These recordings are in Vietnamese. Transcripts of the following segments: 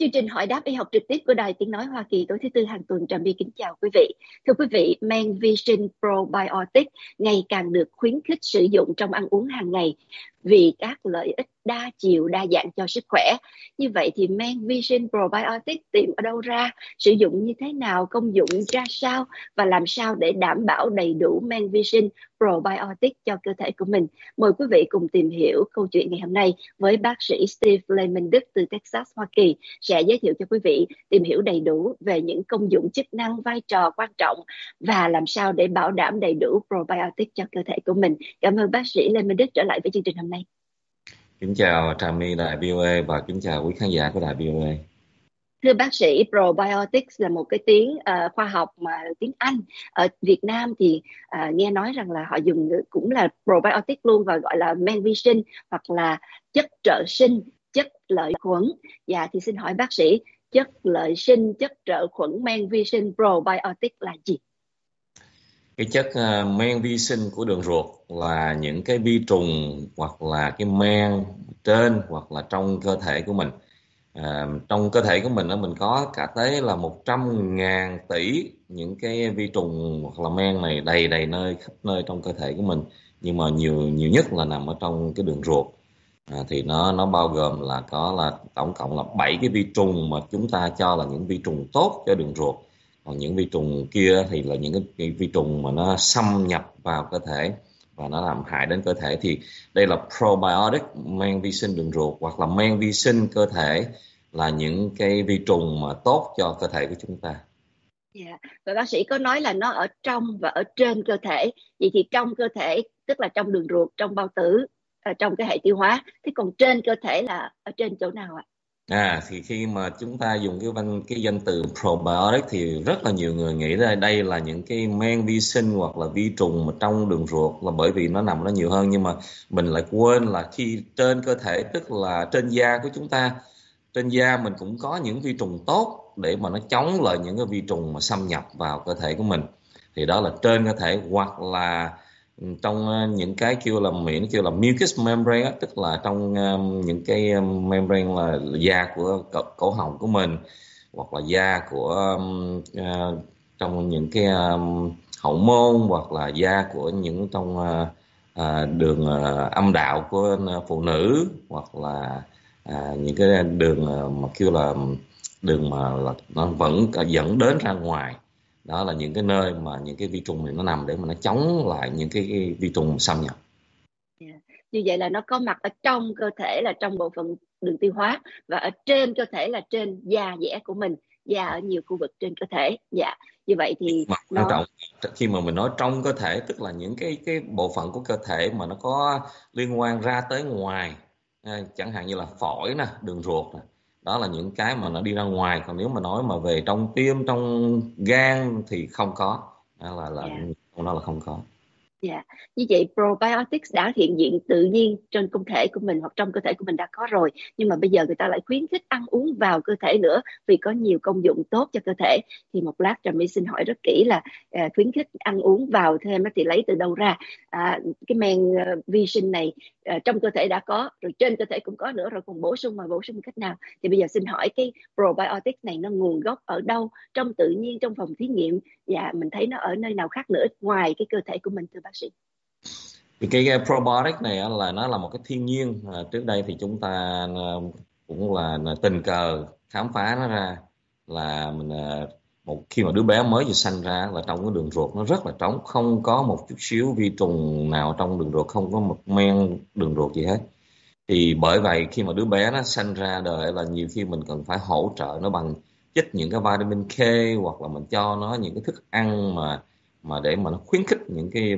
Chương trình hỏi đáp y học trực tiếp của Đài Tiếng Nói Hoa Kỳ tối thứ Tư hàng tuần. Trà My kính chào quý vị. Thưa quý vị, Men Vision Probiotic ngày càng được khuyến khích sử dụng trong ăn uống hàng ngày vì các lợi ích đa chiều đa dạng cho sức khỏe. Như vậy thì Men Vision Probiotic tìm ở đâu ra, sử dụng như thế nào, công dụng ra sao và làm sao để đảm bảo đầy đủ Men Vision Probiotic cho cơ thể của mình. Mời quý vị cùng tìm hiểu câu chuyện ngày hôm nay với bác sĩ Steve Lehman Đức từ Texas, Hoa Kỳ, sẽ giới thiệu cho quý vị tìm hiểu đầy đủ về những công dụng, chức năng, vai trò quan trọng và làm sao để bảo đảm đầy đủ probiotic cho cơ thể của mình. Cảm ơn bác sĩ Lê Minh Đức trở lại với chương trình hôm nay. Kính chào Trà My, Đài VOA và kính chào quý khán giả của Đài VOA. Thưa bác sĩ, probiotics là một cái tiếng khoa học mà tiếng Anh. Ở Việt Nam thì nghe nói rằng là họ dùng cũng là probiotic luôn và gọi là Men Vision hoặc là chất trợ sinh, chất lợi khuẩn. Dạ thì xin hỏi bác sĩ, chất lợi sinh, chất trợ khuẩn Men Vision probiotic là gì? Cái chất men vi sinh của đường ruột là những cái vi trùng hoặc là cái men trên hoặc là trong cơ thể của mình. Trong cơ thể của mình mình có cả tới là 100.000 tỷ những cái vi trùng hoặc là men này đầy nơi khắp nơi trong cơ thể của mình, nhưng mà nhiều nhất là nằm ở trong cái đường ruột. Thì nó bao gồm là có là tổng cộng là 7 cái vi trùng mà chúng ta cho là những vi trùng tốt cho đường ruột, còn những vi trùng kia thì là những cái vi trùng mà nó xâm nhập vào cơ thể và nó làm hại đến cơ thể. Thì đây là probiotic, men vi sinh đường ruột, hoặc là men vi sinh cơ thể, là những cái vi trùng mà tốt cho cơ thể của chúng ta. Yeah. Và bác sĩ có nói là nó ở trong và ở trên cơ thể. Vậy thì trong cơ thể tức là trong đường ruột, trong bao tử, trong cái hệ tiêu hóa. Thế còn trên cơ thể là ở trên chỗ nào ạ? Thì khi mà chúng ta dùng cái danh từ probiotic thì rất là nhiều người nghĩ ra đây là những cái men vi sinh hoặc là vi trùng mà trong đường ruột, là bởi vì nó nằm nó nhiều hơn. Nhưng mà mình lại quên là khi trên cơ thể, tức là trên da của chúng ta, trên da mình cũng có những vi trùng tốt để mà nó chống lại những cái vi trùng mà xâm nhập vào cơ thể của mình. Thì đó là trên cơ thể, hoặc là trong những cái kêu là Mỹ kêu là mucous membrane, tức là trong những cái membrane là da của cổ họng của mình, hoặc là da của trong những cái hậu môn, hoặc là da của những trong đường âm đạo của phụ nữ, hoặc là những cái đường mà kêu là đường mà là nó vẫn dẫn đến ra ngoài. Đó là những cái nơi mà những cái vi trùng này nó nằm để mà nó chống lại những cái vi trùng xâm nhập. Như vậy là nó có mặt ở trong cơ thể là trong bộ phận đường tiêu hóa, và ở trên cơ thể là trên da dẻ của mình, da ở nhiều khu vực trên cơ thể. Dạ, như vậy thì mà quan trọng khi mà mình nói trong cơ thể, tức là những cái bộ phận của cơ thể mà nó có liên quan ra tới ngoài, chẳng hạn như là phổi nè, đường ruột nè. Đó là những cái mà nó đi ra ngoài. Còn nếu mà nói mà về trong tim, trong gan thì không có. Đó là không có. Dạ, như vậy probiotics đã hiện diện tự nhiên trên cơ thể của mình hoặc trong cơ thể của mình đã có rồi, nhưng mà bây giờ người ta lại khuyến khích ăn uống vào cơ thể nữa vì có nhiều công dụng tốt cho cơ thể. Thì một lát Trà My xin hỏi rất kỹ là khuyến khích ăn uống vào thêm thì lấy từ đâu ra? Cái men vi sinh này trong cơ thể đã có rồi, trên cơ thể cũng có nữa rồi, còn bổ sung cách nào? Thì bây giờ xin hỏi cái probiotics này nó nguồn gốc ở đâu, trong tự nhiên, trong phòng thí nghiệm, và mình thấy nó ở nơi nào khác nữa ngoài cái cơ thể của mình, thưa bác sĩ? Thì cái probiotic này là nó là một cái thiên nhiên. Trước đây thì chúng ta cũng là tình cờ khám phá nó ra, là mình khi mà đứa bé mới vừa sanh ra là trong cái đường ruột nó rất là trống, không có một chút xíu vi trùng nào trong đường ruột, không có một men đường ruột gì hết. Thì bởi vậy khi mà đứa bé nó sanh ra đời là nhiều khi mình cần phải hỗ trợ nó bằng chích những cái vitamin K, hoặc là mình cho nó những cái thức ăn mà để mà nó khuyến khích những cái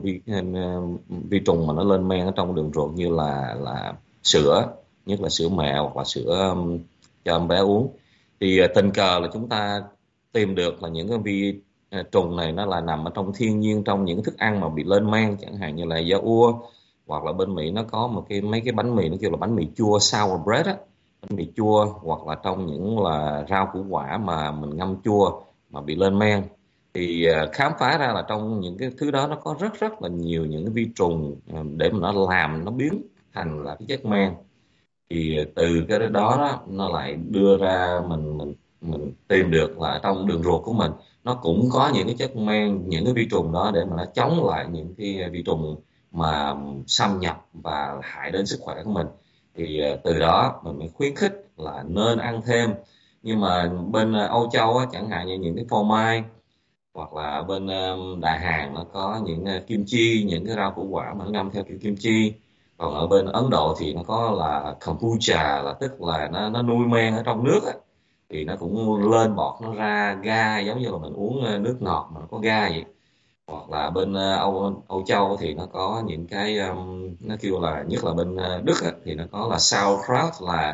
vi trùng mà nó lên men ở trong đường ruột, như là sữa, nhất là sữa mẹ hoặc là sữa cho em bé uống. Thì tình cờ là chúng ta tìm được là những cái vi trùng này nó là nằm ở trong thiên nhiên, trong những thức ăn mà bị lên men, chẳng hạn như là da ua, hoặc là bên Mỹ nó có mấy cái bánh mì nó kêu là bánh mì chua sour bread á, bánh mì chua, hoặc là trong những là rau củ quả mà mình ngâm chua mà bị lên men. Thì khám phá ra là trong những cái thứ đó nó có rất là nhiều những cái vi trùng để mà nó làm nó biến thành là cái chất men. Thì từ cái đó đó nó lại đưa ra mình tìm được là trong đường ruột của mình nó cũng có những cái chất men, những cái vi trùng đó để mà nó chống lại những cái vi trùng mà xâm nhập và hại đến sức khỏe của mình. Thì từ đó mình mới khuyến khích là nên ăn thêm. Nhưng mà bên Âu Châu á, chẳng hạn như những cái phô mai, hoặc là bên Đà Hàn nó có những kim chi, những cái rau củ quả mà nó ngâm theo kiểu kim chi. Còn ở bên Ấn Độ thì nó có là kombucha, là tức là nó nuôi men ở trong nước á, thì nó cũng lên bọt, nó ra ga giống như là mình uống nước ngọt mà nó có ga vậy. Hoặc là bên Âu Châu thì nó có những cái nó kêu là, nhất là bên Đức á, thì nó có là sauerkraut,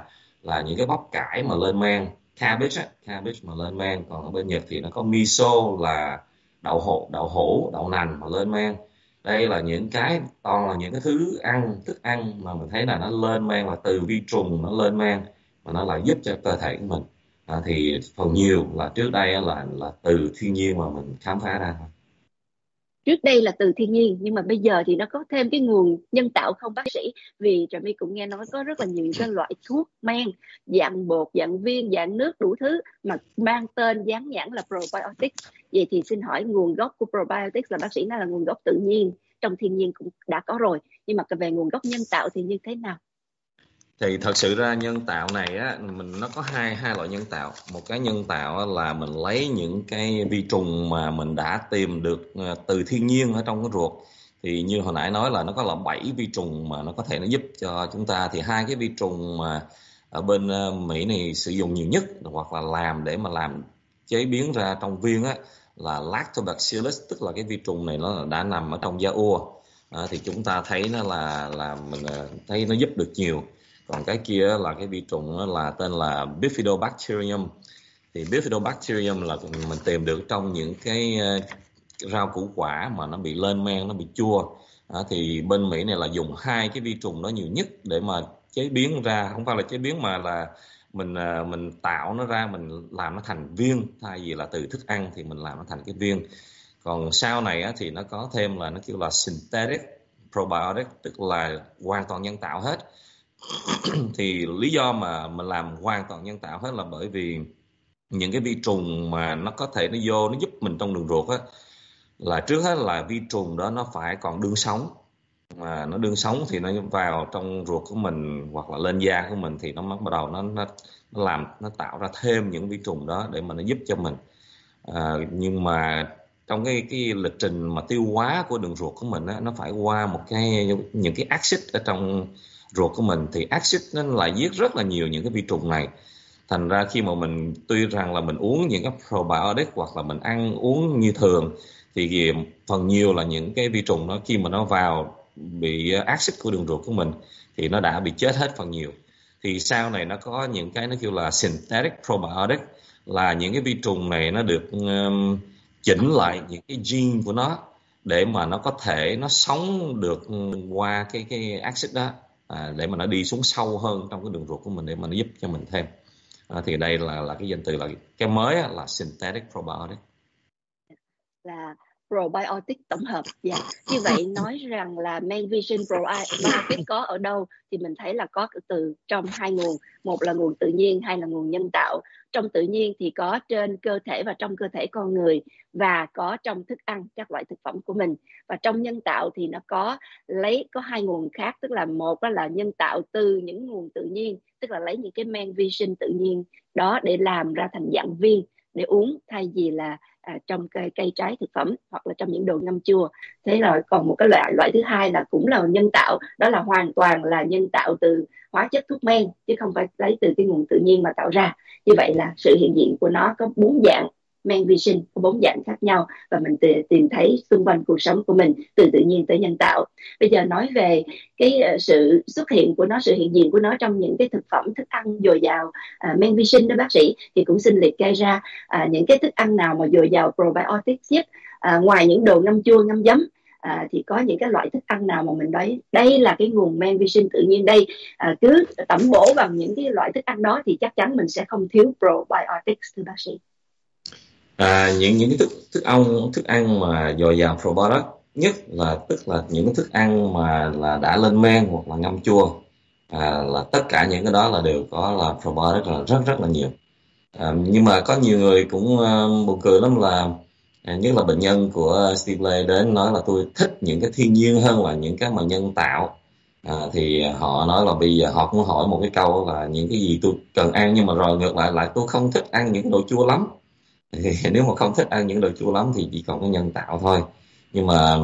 là những cái bắp cải mà lên men, cabbage á, cabbage mà lên men. Còn ở bên Nhật thì nó có miso, là đậu hũ, đậu nành mà lên men. Đây là những cái toàn là những cái thức ăn mà mình thấy là nó lên men là từ vi trùng nó lên men, mà nó lại giúp cho cơ thể của mình. Thì phần nhiều là trước đây á, là từ thiên nhiên mà mình khám phá ra thôi. Trước đây là từ thiên nhiên, nhưng mà bây giờ thì nó có thêm cái nguồn nhân tạo không bác sĩ? Vì Trà My cũng nghe nói có rất là nhiều cái loại thuốc men dạng bột, dạng viên, dạng nước, đủ thứ mà mang tên dán nhãn là probiotics. Vậy thì xin hỏi nguồn gốc của probiotics là bác sĩ nói là nguồn gốc tự nhiên, trong thiên nhiên cũng đã có rồi, nhưng mà về nguồn gốc nhân tạo thì như thế nào? Thì thật sự ra nhân tạo này á, nó có hai hai loại nhân tạo. Một cái nhân tạo á, là mình lấy những cái vi trùng mà mình đã tìm được từ thiên nhiên ở trong cái ruột. Thì như hồi nãy nói là nó có là 7 vi trùng mà nó có thể nó giúp cho chúng ta. Thì hai cái vi trùng mà ở bên Mỹ này sử dụng nhiều nhất, hoặc là làm để mà làm chế biến ra trong viên á, là Lactobacillus, tức là cái vi trùng này nó đã nằm ở trong da ua. Thì chúng ta thấy nó là mình thấy nó giúp được nhiều. Còn cái kia là cái vi trùng là tên là Bifidobacterium. Thì Bifidobacterium là mình tìm được trong những cái rau củ quả mà nó bị lên men, nó bị chua. Thì bên Mỹ này là dùng hai cái vi trùng đó nhiều nhất để mà chế biến ra, không phải là chế biến mà là mình tạo nó ra, mình làm nó thành viên, thay vì là từ thức ăn thì mình làm nó thành cái viên. Còn sau này á, thì nó có thêm là nó kêu là synthetic probiotic, tức là hoàn toàn nhân tạo hết. Thì lý do mà mình làm hoàn toàn nhân tạo hết là bởi vì những cái vi trùng mà nó có thể nó vô nó giúp mình trong đường ruột á, là trước hết là vi trùng đó nó phải còn đương sống. Mà nó đương sống thì nó vào trong ruột của mình hoặc là lên da của mình, thì nó bắt đầu nó làm, nó tạo ra thêm những vi trùng đó để mà nó giúp cho mình. Nhưng mà trong cái lịch trình mà tiêu hóa của đường ruột của mình á, nó phải qua những cái axit ở trong ruột của mình. Thì axit nó lại giết rất là nhiều những cái vi trùng này. Thành ra khi mà mình, tuy rằng là mình uống những cái probiotic hoặc là mình ăn uống như thường, thì phần nhiều là những cái vi trùng đó khi mà nó vào bị axit của đường ruột của mình thì nó đã bị chết hết phần nhiều. Thì sau này nó có những cái nó kêu là synthetic probiotic, là những cái vi trùng này nó được chỉnh lại những cái gene của nó để mà nó có thể nó sống được qua cái axit đó, để mà nó đi xuống sâu hơn trong cái đường ruột của mình để mà nó giúp cho mình thêm. Thì đây là cái danh từ, là cái mới là synthetic probiotic. Là probiotic tổng hợp. Như vậy nói rằng là Manvision Probiotic có ở đâu thì mình thấy là có từ trong hai nguồn, một là nguồn tự nhiên, hai là nguồn nhân tạo. Trong tự nhiên thì có trên cơ thể và trong cơ thể con người, và có trong thức ăn, các loại thực phẩm của mình. Và trong nhân tạo thì nó có hai nguồn khác, tức là một là nhân tạo từ những nguồn tự nhiên, tức là lấy những cái Manvision tự nhiên đó để làm ra thành dạng viên để uống, thay vì là trong cây trái thực phẩm hoặc là trong những đồ ngâm chua. Thế rồi còn một cái loại thứ hai là cũng là nhân tạo, đó là hoàn toàn là nhân tạo từ hóa chất thuốc men, chứ không phải lấy từ cái nguồn tự nhiên mà tạo ra. Như vậy là sự hiện diện của nó có 4 dạng. Manvision có 4 dạng khác nhau, và mình tìm thấy xung quanh cuộc sống của mình, từ tự nhiên tới nhân tạo. Bây giờ nói về cái sự xuất hiện của nó, sự hiện diện của nó trong những cái thực phẩm, thức ăn dồi dào Manvision đó bác sĩ, thì cũng xin liệt kê ra những cái thức ăn nào mà dồi dào probiotics nhất. Ngoài những đồ ngâm chua, ngâm giấm, thì có những cái loại thức ăn nào mà mình nói đây là cái nguồn Manvision tự nhiên đây, cứ tẩm bổ bằng những cái loại thức ăn đó thì chắc chắn mình sẽ không thiếu probiotics, thưa bác sĩ. Những cái thức ăn mà dồi dào probiotic nhất là tức là những cái thức ăn mà là đã lên men hoặc là ngâm chua. là tất cả những cái đó là đều có là probiotic là rất rất là nhiều. Nhưng mà có nhiều người cũng buồn cười lắm là nhất là bệnh nhân của Steve Lay đến nói là tôi thích những cái thiên nhiên hơn là những cái mà nhân tạo. Thì họ nói là bây giờ họ cũng hỏi một cái câu là những cái gì tôi cần ăn, nhưng mà rồi ngược lại tôi không thích ăn những cái đồ chua lắm. Thì nếu mà không thích ăn những đồ chua lắm thì chỉ còn có nhân tạo thôi. Nhưng mà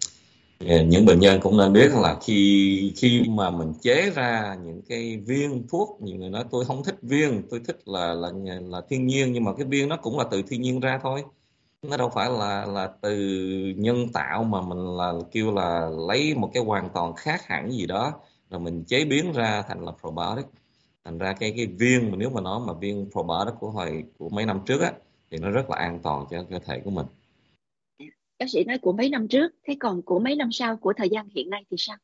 những bệnh nhân cũng nên biết là khi khi mà mình chế ra những cái viên thuốc, nhiều người nói tôi không thích viên, tôi thích là thiên nhiên, nhưng mà cái viên nó cũng là từ thiên nhiên ra thôi, nó đâu phải là từ nhân tạo mà mình là kêu là lấy một cái hoàn toàn khác hẳn gì đó rồi mình chế biến ra thành là probiotic. Thành ra cái viên mà nếu mà nói mà viên probiotic của mấy năm trước á thì nó rất là an toàn cho cơ thể của mình. Bác sĩ nói của mấy năm trước, thế còn của mấy năm sau, của thời gian hiện nay thì sao?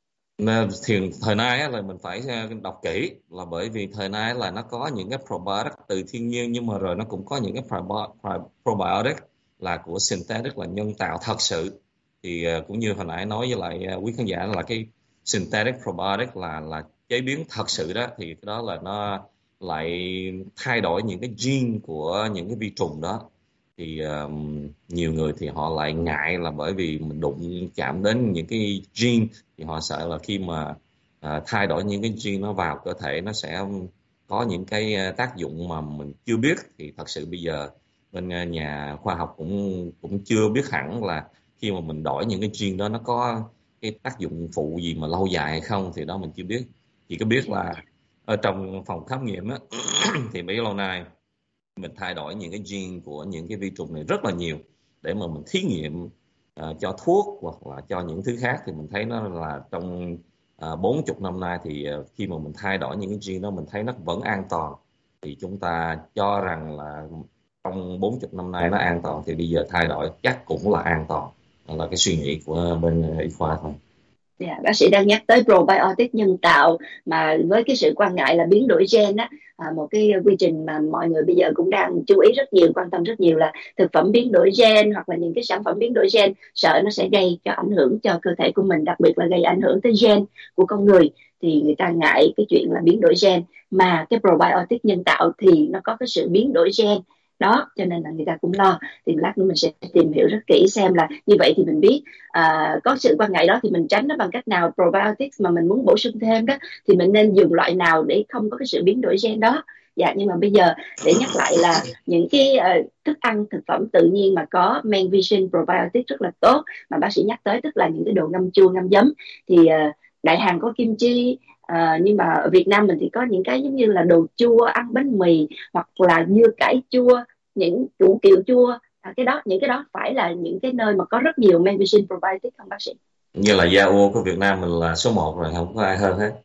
Thì thời nay á, là mình phải đọc kỹ, là bởi vì thời nay là nó có những cái probiotic từ thiên nhiên, nhưng mà rồi nó cũng có những cái probiotic là của synthetic, là nhân tạo thật sự. Thì cũng như hồi nãy nói với lại quý khán giả là cái synthetic probiotic là chế biến thật sự đó, thì cái đó là nó lại thay đổi những cái gene của những cái vi trùng đó. Thì nhiều người thì họ lại ngại là bởi vì mình đụng chạm đến những cái gene, thì họ sợ là khi mà thay đổi những cái gene nó vào cơ thể nó sẽ có những cái tác dụng mà mình chưa biết. Thì thật sự bây giờ bên nhà khoa học cũng cũng chưa biết hẳn là khi mà mình đổi những cái gene đó nó có cái tác dụng phụ gì mà lâu dài hay không, thì đó mình chưa biết. Chỉ có biết là ở trong phòng khám nghiệm á thì bấy lâu nay mình thay đổi những cái gene của những cái vi trùng này rất là nhiều để mà mình thí nghiệm cho thuốc hoặc là cho những thứ khác. Thì mình thấy nó là trong 40 năm nay thì khi mà mình thay đổi những cái gene đó mình thấy nó vẫn an toàn. Thì chúng ta cho rằng là trong 40 năm nay nó an toàn thì bây giờ thay đổi chắc cũng là an toàn. Đó là cái suy nghĩ của bên y khoa thôi. Dạ, bác sĩ đang nhắc tới probiotic nhân tạo mà với cái sự quan ngại là biến đổi gen á, một cái quy trình mà mọi người bây giờ cũng đang chú ý rất nhiều, quan tâm rất nhiều là thực phẩm biến đổi gen hoặc là những cái sản phẩm biến đổi gen, sợ nó sẽ gây cho ảnh hưởng cho cơ thể của mình, đặc biệt là gây ảnh hưởng tới gen của con người. Thì người ta ngại cái chuyện là biến đổi gen, mà cái probiotic nhân tạo thì nó có cái sự biến đổi gen đó, cho nên là người ta cũng lo. Thì lát nữa mình sẽ tìm hiểu rất kỹ xem là như vậy thì mình biết có sự quan ngại đó thì mình tránh nó bằng cách nào. Probiotics mà mình muốn bổ sung thêm đó thì mình nên dùng loại nào để không có cái sự biến đổi gen đó. Dạ, nhưng mà bây giờ để nhắc lại là những cái thức ăn thực phẩm tự nhiên mà có Magnesium probiotic rất là tốt mà bác sĩ nhắc tới, tức là những cái đồ ngâm chua ngâm giấm. Thì Đại Hàn có kim chi, nhưng mà ở Việt Nam mình thì có những cái giống như là đồ chua ăn bánh mì, hoặc là dưa cải chua, những củ kiệu chua. Cái đó, những cái đó phải là những cái nơi mà có rất nhiều magnesium probiotic không bác sĩ? Như là da của Việt Nam mình là số 1 rồi, không có ai hơn hết.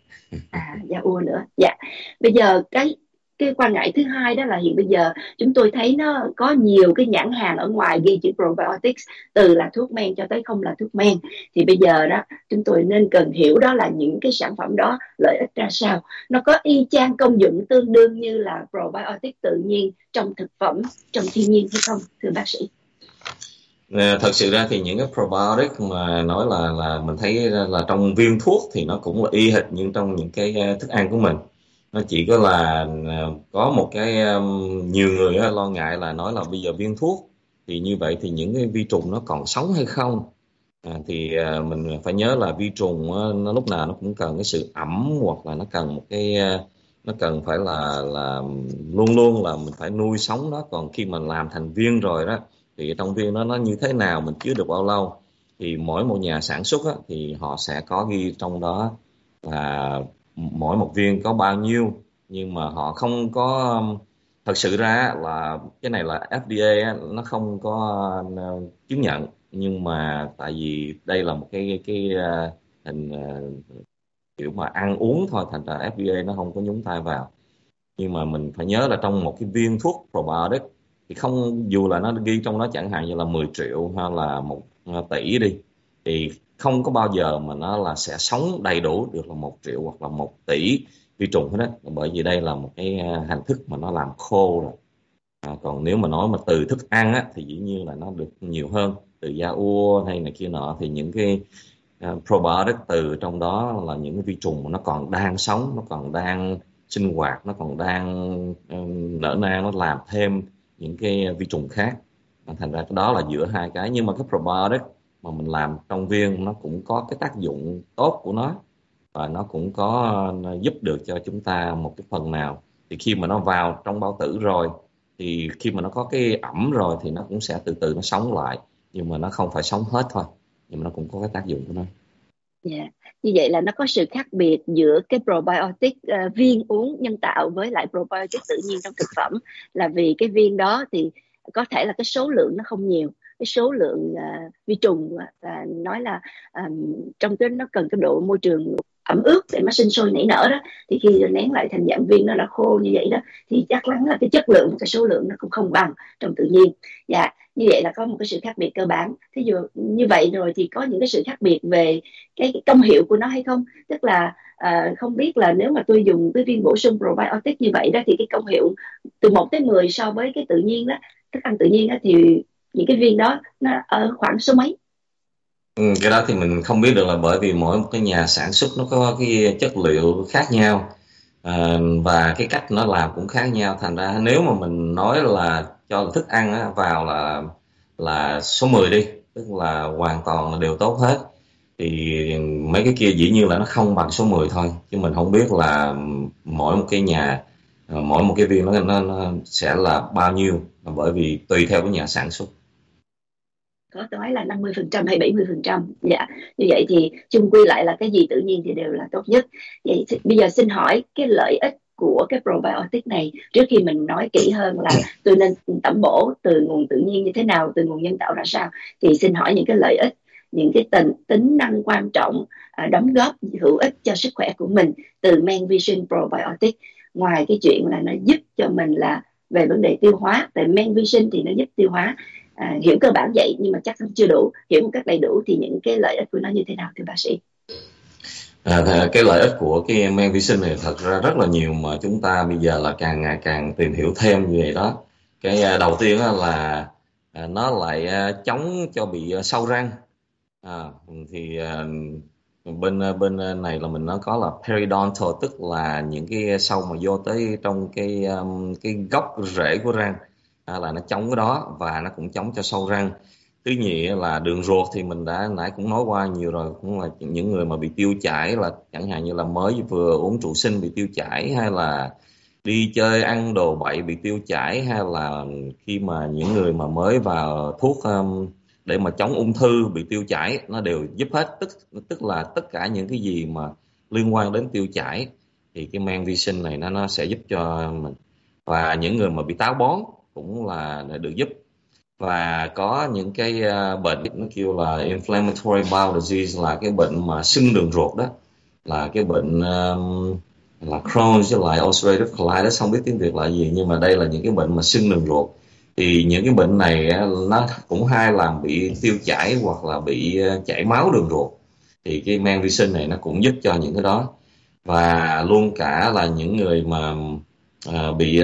Da ua nữa. Dạ, bây giờ cái quan ngại thứ hai đó là hiện bây giờ chúng tôi thấy nó có nhiều cái nhãn hàng ở ngoài ghi chữ probiotics, từ là thuốc men cho tới không là thuốc men. Thì bây giờ đó chúng tôi nên cần hiểu đó là những cái sản phẩm đó lợi ích ra sao, nó có y chang công dụng tương đương như là probiotic tự nhiên trong thực phẩm, trong thiên nhiên hay không, thưa bác sĩ? Thật sự ra thì những cái probiotic mà nói là mình thấy là trong viên thuốc thì nó cũng là y hệt như trong những cái thức ăn của mình. Nó chỉ có là có một cái nhiều người lo ngại là nói là bây giờ viên thuốc thì như vậy thì những cái vi trùng nó còn sống hay không. Thì mình phải nhớ là vi trùng nó lúc nào nó cũng cần cái sự ẩm, hoặc là nó cần một cái nó cần phải là luôn luôn là mình phải nuôi sống nó. Còn khi mà làm thành viên rồi đó thì trong viên nó như thế nào, mình chứa được bao lâu, thì mỗi một nhà sản xuất á, thì họ sẽ có ghi trong đó là mỗi một viên có bao nhiêu. Nhưng mà họ không có thật sự ra là cái này là FDA á, nó không có chứng nhận. Nhưng mà tại vì đây là một cái hình kiểu mà ăn uống thôi, thành ra FDA nó không có nhúng tay vào. Nhưng mà mình phải nhớ là trong một cái viên thuốc probiotic thì không, dù là nó ghi trong đó chẳng hạn như là 10 triệu hay là 1 tỷ đi, thì không có bao giờ mà nó là sẽ sống đầy đủ được là 1 triệu hoặc là 1 tỷ vi trùng hết á. Bởi vì đây là một cái hình thức mà nó làm khô rồi. Còn nếu mà nói mà từ thức ăn á thì dĩ nhiên là nó được nhiều hơn, từ da ua hay này kia nọ. Thì những cái probiotic từ trong đó là những cái vi trùng nó còn đang sống, nó còn đang sinh hoạt, nó còn đang nở nang, nó làm thêm những cái vi trùng khác. Thành ra cái đó là giữa hai cái, nhưng mà cái probiotic mà mình làm trong viên nó cũng có cái tác dụng tốt của nó, và nó cũng có giúp được cho chúng ta một cái phần nào. Thì khi mà nó vào trong bao tử rồi, thì khi mà nó có cái ẩm rồi thì nó cũng sẽ từ từ nó sống lại, nhưng mà nó không phải sống hết thôi, nhưng mà nó cũng có cái tác dụng của nó. Dạ. Như vậy là nó có sự khác biệt giữa cái probiotic viên uống nhân tạo với lại probiotic tự nhiên trong thực phẩm, là vì cái viên đó thì có thể là cái số lượng nó không nhiều, cái số lượng vi trùng nói là trong cái nó cần cái độ môi trường ẩm ướt để nó sinh sôi nảy nở đó, thì khi nén lại thành dạng viên nó đã khô như vậy đó, thì chắc chắn là cái chất lượng, cái số lượng nó cũng không bằng trong tự nhiên. Dạ, như vậy là có một cái sự khác biệt cơ bản. Thí dụ như vậy rồi thì có những cái sự khác biệt về cái công hiệu của nó hay không, tức là không biết là nếu mà tôi dùng cái viên bổ sung probiotic như vậy đó thì cái công hiệu từ 1 tới 10 so với cái tự nhiên đó, thức ăn tự nhiên đó, thì những cái viên đó nó ở khoảng số mấy? Cái đó thì mình không biết được, là bởi vì mỗi một cái nhà sản xuất nó có cái chất liệu khác nhau, và cái cách nó làm cũng khác nhau. Thành ra nếu mà mình nói là cho thức ăn á, vào là số 10 đi, tức là hoàn toàn là đều tốt hết, thì mấy cái kia dĩ nhiên là nó không bằng số 10 thôi, chứ mình không biết là mỗi một cái nhà, mỗi một cái viên nó sẽ là bao nhiêu, bởi vì tùy theo cái nhà sản xuất. Có nói là 50% hay 70%? Dạ, như vậy thì chung quy lại là cái gì tự nhiên thì đều là tốt nhất. Vậy thì bây giờ xin hỏi cái lợi ích của cái probiotic này, trước khi mình nói kỹ hơn là tôi nên tẩm bổ từ nguồn tự nhiên như thế nào, từ nguồn nhân tạo ra sao, thì xin hỏi những cái lợi ích, những cái tính năng quan trọng, đóng góp hữu ích cho sức khỏe của mình từ Menvision Probiotic. Ngoài cái chuyện là nó giúp cho mình là về vấn đề tiêu hóa, tại Menvision thì nó giúp tiêu hóa, hiểu cơ bản vậy nhưng mà chắc chưa đủ, hiểu một cách đầy đủ thì những cái lợi ích của nó như thế nào thưa bác sĩ? Cái lợi ích của cái men vi sinh này thật ra rất là nhiều, mà chúng ta bây giờ là càng ngày càng tìm hiểu thêm như vậy đó. Cái đầu tiên là nó lại chống cho bị sâu răng. À, thì bên này là mình nó có là periodontal, tức là những cái sâu mà vô tới trong cái gốc rễ của răng, là nó chống cái đó, và nó cũng chống cho sâu răng. Thứ nhì là đường ruột, thì mình đã nãy cũng nói qua nhiều rồi, cũng là những người mà bị tiêu chảy, là chẳng hạn như là mới vừa uống trụ sinh bị tiêu chảy, hay là đi chơi ăn đồ bậy bị tiêu chảy, hay là khi mà những người mà mới vào thuốc để mà chống ung thư bị tiêu chảy, nó đều giúp hết. Tức là tất cả những cái gì mà liên quan đến tiêu chảy thì cái men vi sinh này nó sẽ giúp cho mình. Và những người mà bị táo bón cũng là được giúp. Và có những cái bệnh nó kêu là inflammatory bowel disease, là cái bệnh mà sưng đường ruột đó, là cái bệnh là Crohn với lại ulcerative colitis, không biết tiếng Việt là gì, nhưng mà đây là những cái bệnh mà sưng đường ruột. Thì những cái bệnh này nó cũng hay làm bị tiêu chảy hoặc là bị chảy máu đường ruột, thì cái men vi sinh này nó cũng giúp cho những cái đó. Và luôn cả là những người mà bị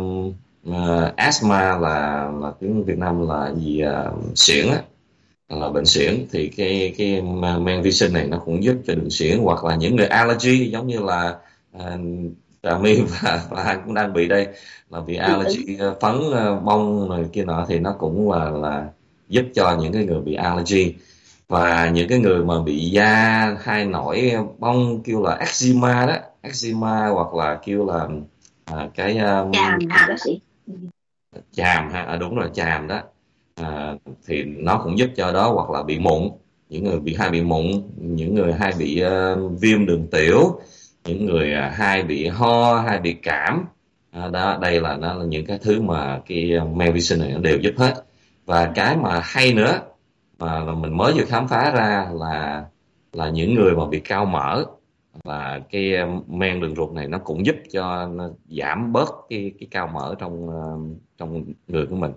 asthma, là tiếng Việt Nam là gì, suyễn á, là bệnh suyễn, thì cái men vi sinh này nó cũng giúp cho đường suyễn. Hoặc là những người allergy giống như là Trà My và anh cũng đang bị đây, là bị allergy phấn bông này kia nọ, thì nó cũng là giúp cho những cái người bị allergy. Và những cái người mà bị da hay nổi bong kêu là eczema đó, eczema, hoặc là kêu là cái Chàm hả bác sĩ? chàm ha, đúng rồi, chàm đó. Thì nó cũng giúp cho đó. Hoặc là bị mụn, những người hay bị mụn, những người hay bị viêm đường tiểu, những người hay bị ho, hay bị cảm, đó, đây là nó là những cái thứ mà cái medicine này nó đều giúp hết. Và cái mà hay nữa mà mình mới vừa khám phá ra là những người mà bị cao mỡ, và cái men đường ruột này nó cũng giúp cho nó giảm bớt cái cao mỡ trong người của mình.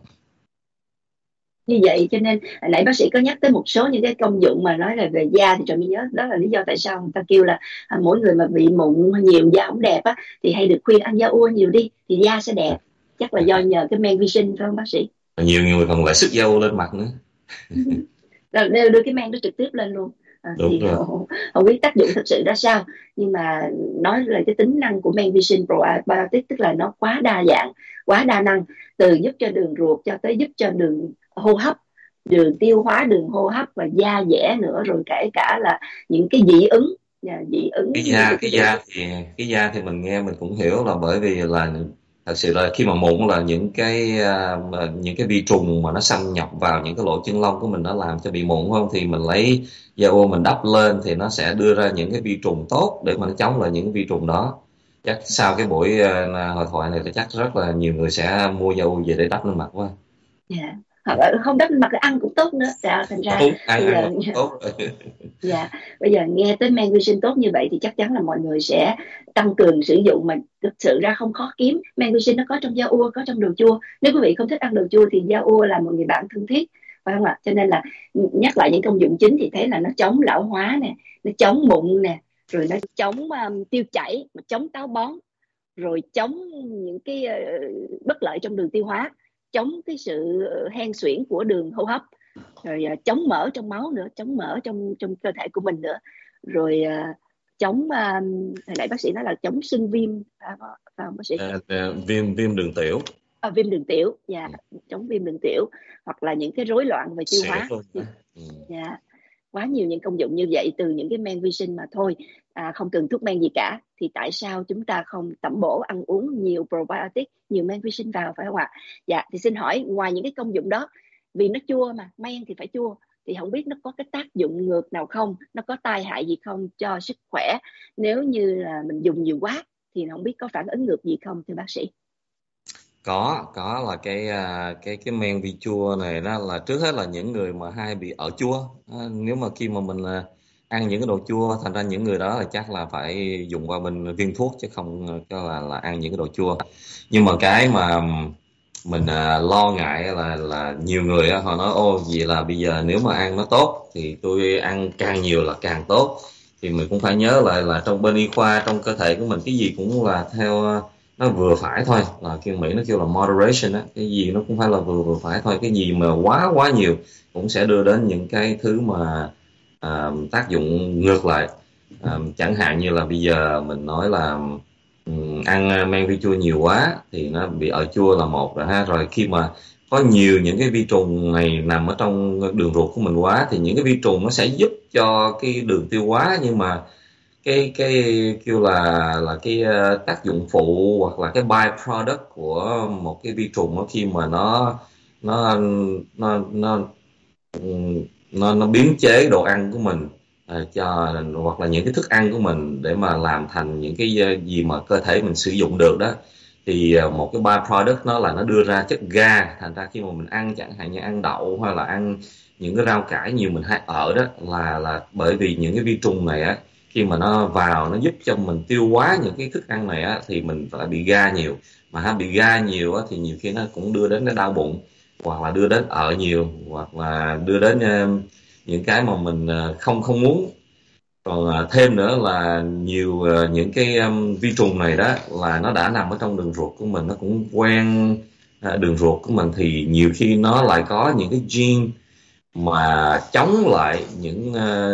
Như vậy cho nên nãy bác sĩ có nhắc tới một số những cái công dụng mà nói là về da, thì rồi mình nhớ đó là lý do tại sao người ta kêu là mỗi người mà bị mụn nhiều, da không đẹp á, thì hay được khuyên ăn da ua nhiều đi thì da sẽ đẹp. Chắc là do nhờ cái men vi sinh phải không bác sĩ? Nhiều người còn lại sức dâu lên mặt nữa. Rồi đưa cái men đó trực tiếp lên luôn. Đúng Thì rồi. không biết tác dụng thực sự ra sao, nhưng mà nói về cái tính năng của Menvision Probiotic tức là nó quá đa dạng, quá đa năng, từ giúp cho đường ruột cho tới giúp cho đường hô hấp, đường tiêu hóa, đường hô hấp và da dẻ nữa, rồi kể cả là những cái dị ứng, dị cái ứng như da cái cái sự. da thì cái da thì mình nghe mình cũng hiểu là bởi vì là thật sự là khi mà mụn là những cái vi trùng mà nó xâm nhập vào những cái lỗ chân lông của mình, nó làm cho bị mụn không, thì mình lấy da ô mình đắp lên thì nó sẽ đưa ra những cái vi trùng tốt để mà nó chống lại những vi trùng đó. Chắc sau cái buổi hội thoại này thì chắc rất là nhiều người sẽ mua da ô về để đắp lên mặt quá. Dạ. Hoặc là không đắp mặt, ăn cũng tốt nữa. Dạ, thành ra Đúng, ăn bây ăn giờ là cũng tốt rồi. dạ, bây giờ nghe tới men vi sinh tốt như vậy thì chắc chắn là mọi người sẽ tăng cường sử dụng, mà thực sự ra không khó kiếm. Men vi sinh nó có trong da ua, có trong đồ chua. Nếu quý vị không thích ăn đồ chua thì da ua là một người bạn thân thiết, phải không ạ? Cho nên là nhắc lại những công dụng chính thì thấy là nó chống lão hóa nè, nó chống mụn nè, rồi nó chống tiêu chảy, chống táo bón, rồi chống những cái bất lợi trong đường tiêu hóa, chống cái sự hen suyễn của đường hô hấp, rồi chống mỡ trong máu nữa, chống mỡ trong trong cơ thể của mình nữa, rồi chống hồi nãy bác sĩ nói là chống sưng viêm, phải không bác sĩ? Viêm viêm đường tiểu. Viêm đường tiểu, dạ, chống viêm đường tiểu, hoặc là những cái rối loạn về tiêu Xỉu hóa. luôn đó. Ừ. Dạ, quá nhiều những công dụng như vậy từ những cái men vi sinh mà thôi. Không cần thuốc men gì cả, thì tại sao chúng ta không tẩm bổ ăn uống nhiều probiotic, nhiều men vi sinh vào, phải không ạ? Dạ, thì xin hỏi ngoài những cái công dụng đó, vì nó chua mà, men thì phải chua, thì không biết nó có cái tác dụng ngược nào không, nó có tai hại gì không cho sức khỏe, nếu như là mình dùng nhiều quá thì không biết có phản ứng ngược gì không thưa bác sĩ? Có là cái men vi chua này đó, là trước hết là những người mà hay bị ở chua. Nếu mà khi mà mình ăn những cái đồ chua, thành ra những người đó là chắc là phải dùng qua bên viên thuốc, chứ không cho là ăn những cái đồ chua. Nhưng mà cái mà mình lo ngại là nhiều người á, họ nói ô vậy là bây giờ nếu mà ăn nó tốt thì tôi ăn càng nhiều là càng tốt. Thì mình cũng phải nhớ lại là trong bên y khoa, trong cơ thể của mình cái gì cũng là theo nó vừa phải thôi, là kêu Mỹ nó kêu là moderation á, cái gì nó cũng phải là vừa vừa phải thôi. Cái gì mà quá quá nhiều cũng sẽ đưa đến những cái thứ mà tác dụng ngược lại. Chẳng hạn như là bây giờ mình nói là ăn men vi chua nhiều quá thì nó bị ở chua là một rồi ha. Rồi khi mà có nhiều những cái vi trùng này nằm ở trong đường ruột của mình quá, thì những cái vi trùng nó sẽ giúp cho cái đường tiêu hóa, nhưng mà cái kêu là cái tác dụng phụ hoặc là cái byproduct của một cái vi trùng đó, khi mà nó nó nó nó biến chế đồ ăn của mình, cho hoặc là những cái thức ăn của mình để mà làm thành những cái gì mà cơ thể mình sử dụng được đó, thì một cái byproduct nó là nó đưa ra chất ga. Thành ra khi mà mình ăn, chẳng hạn như ăn đậu hay là ăn những cái rau cải nhiều mình hay ở đó, là bởi vì những cái vi trùng này á, khi mà nó vào nó giúp cho mình tiêu hóa những cái thức ăn này á, thì mình phải bị ga nhiều. Mà bị ga nhiều á, thì nhiều khi nó cũng đưa đến cái đau bụng, hoặc là đưa đến ở nhiều, hoặc là đưa đến những cái mà mình không không muốn. Còn thêm nữa là nhiều những cái vi trùng này đó là nó đã nằm ở trong đường ruột của mình, nó cũng quen đường ruột của mình, thì nhiều khi nó lại có những cái gene mà chống lại những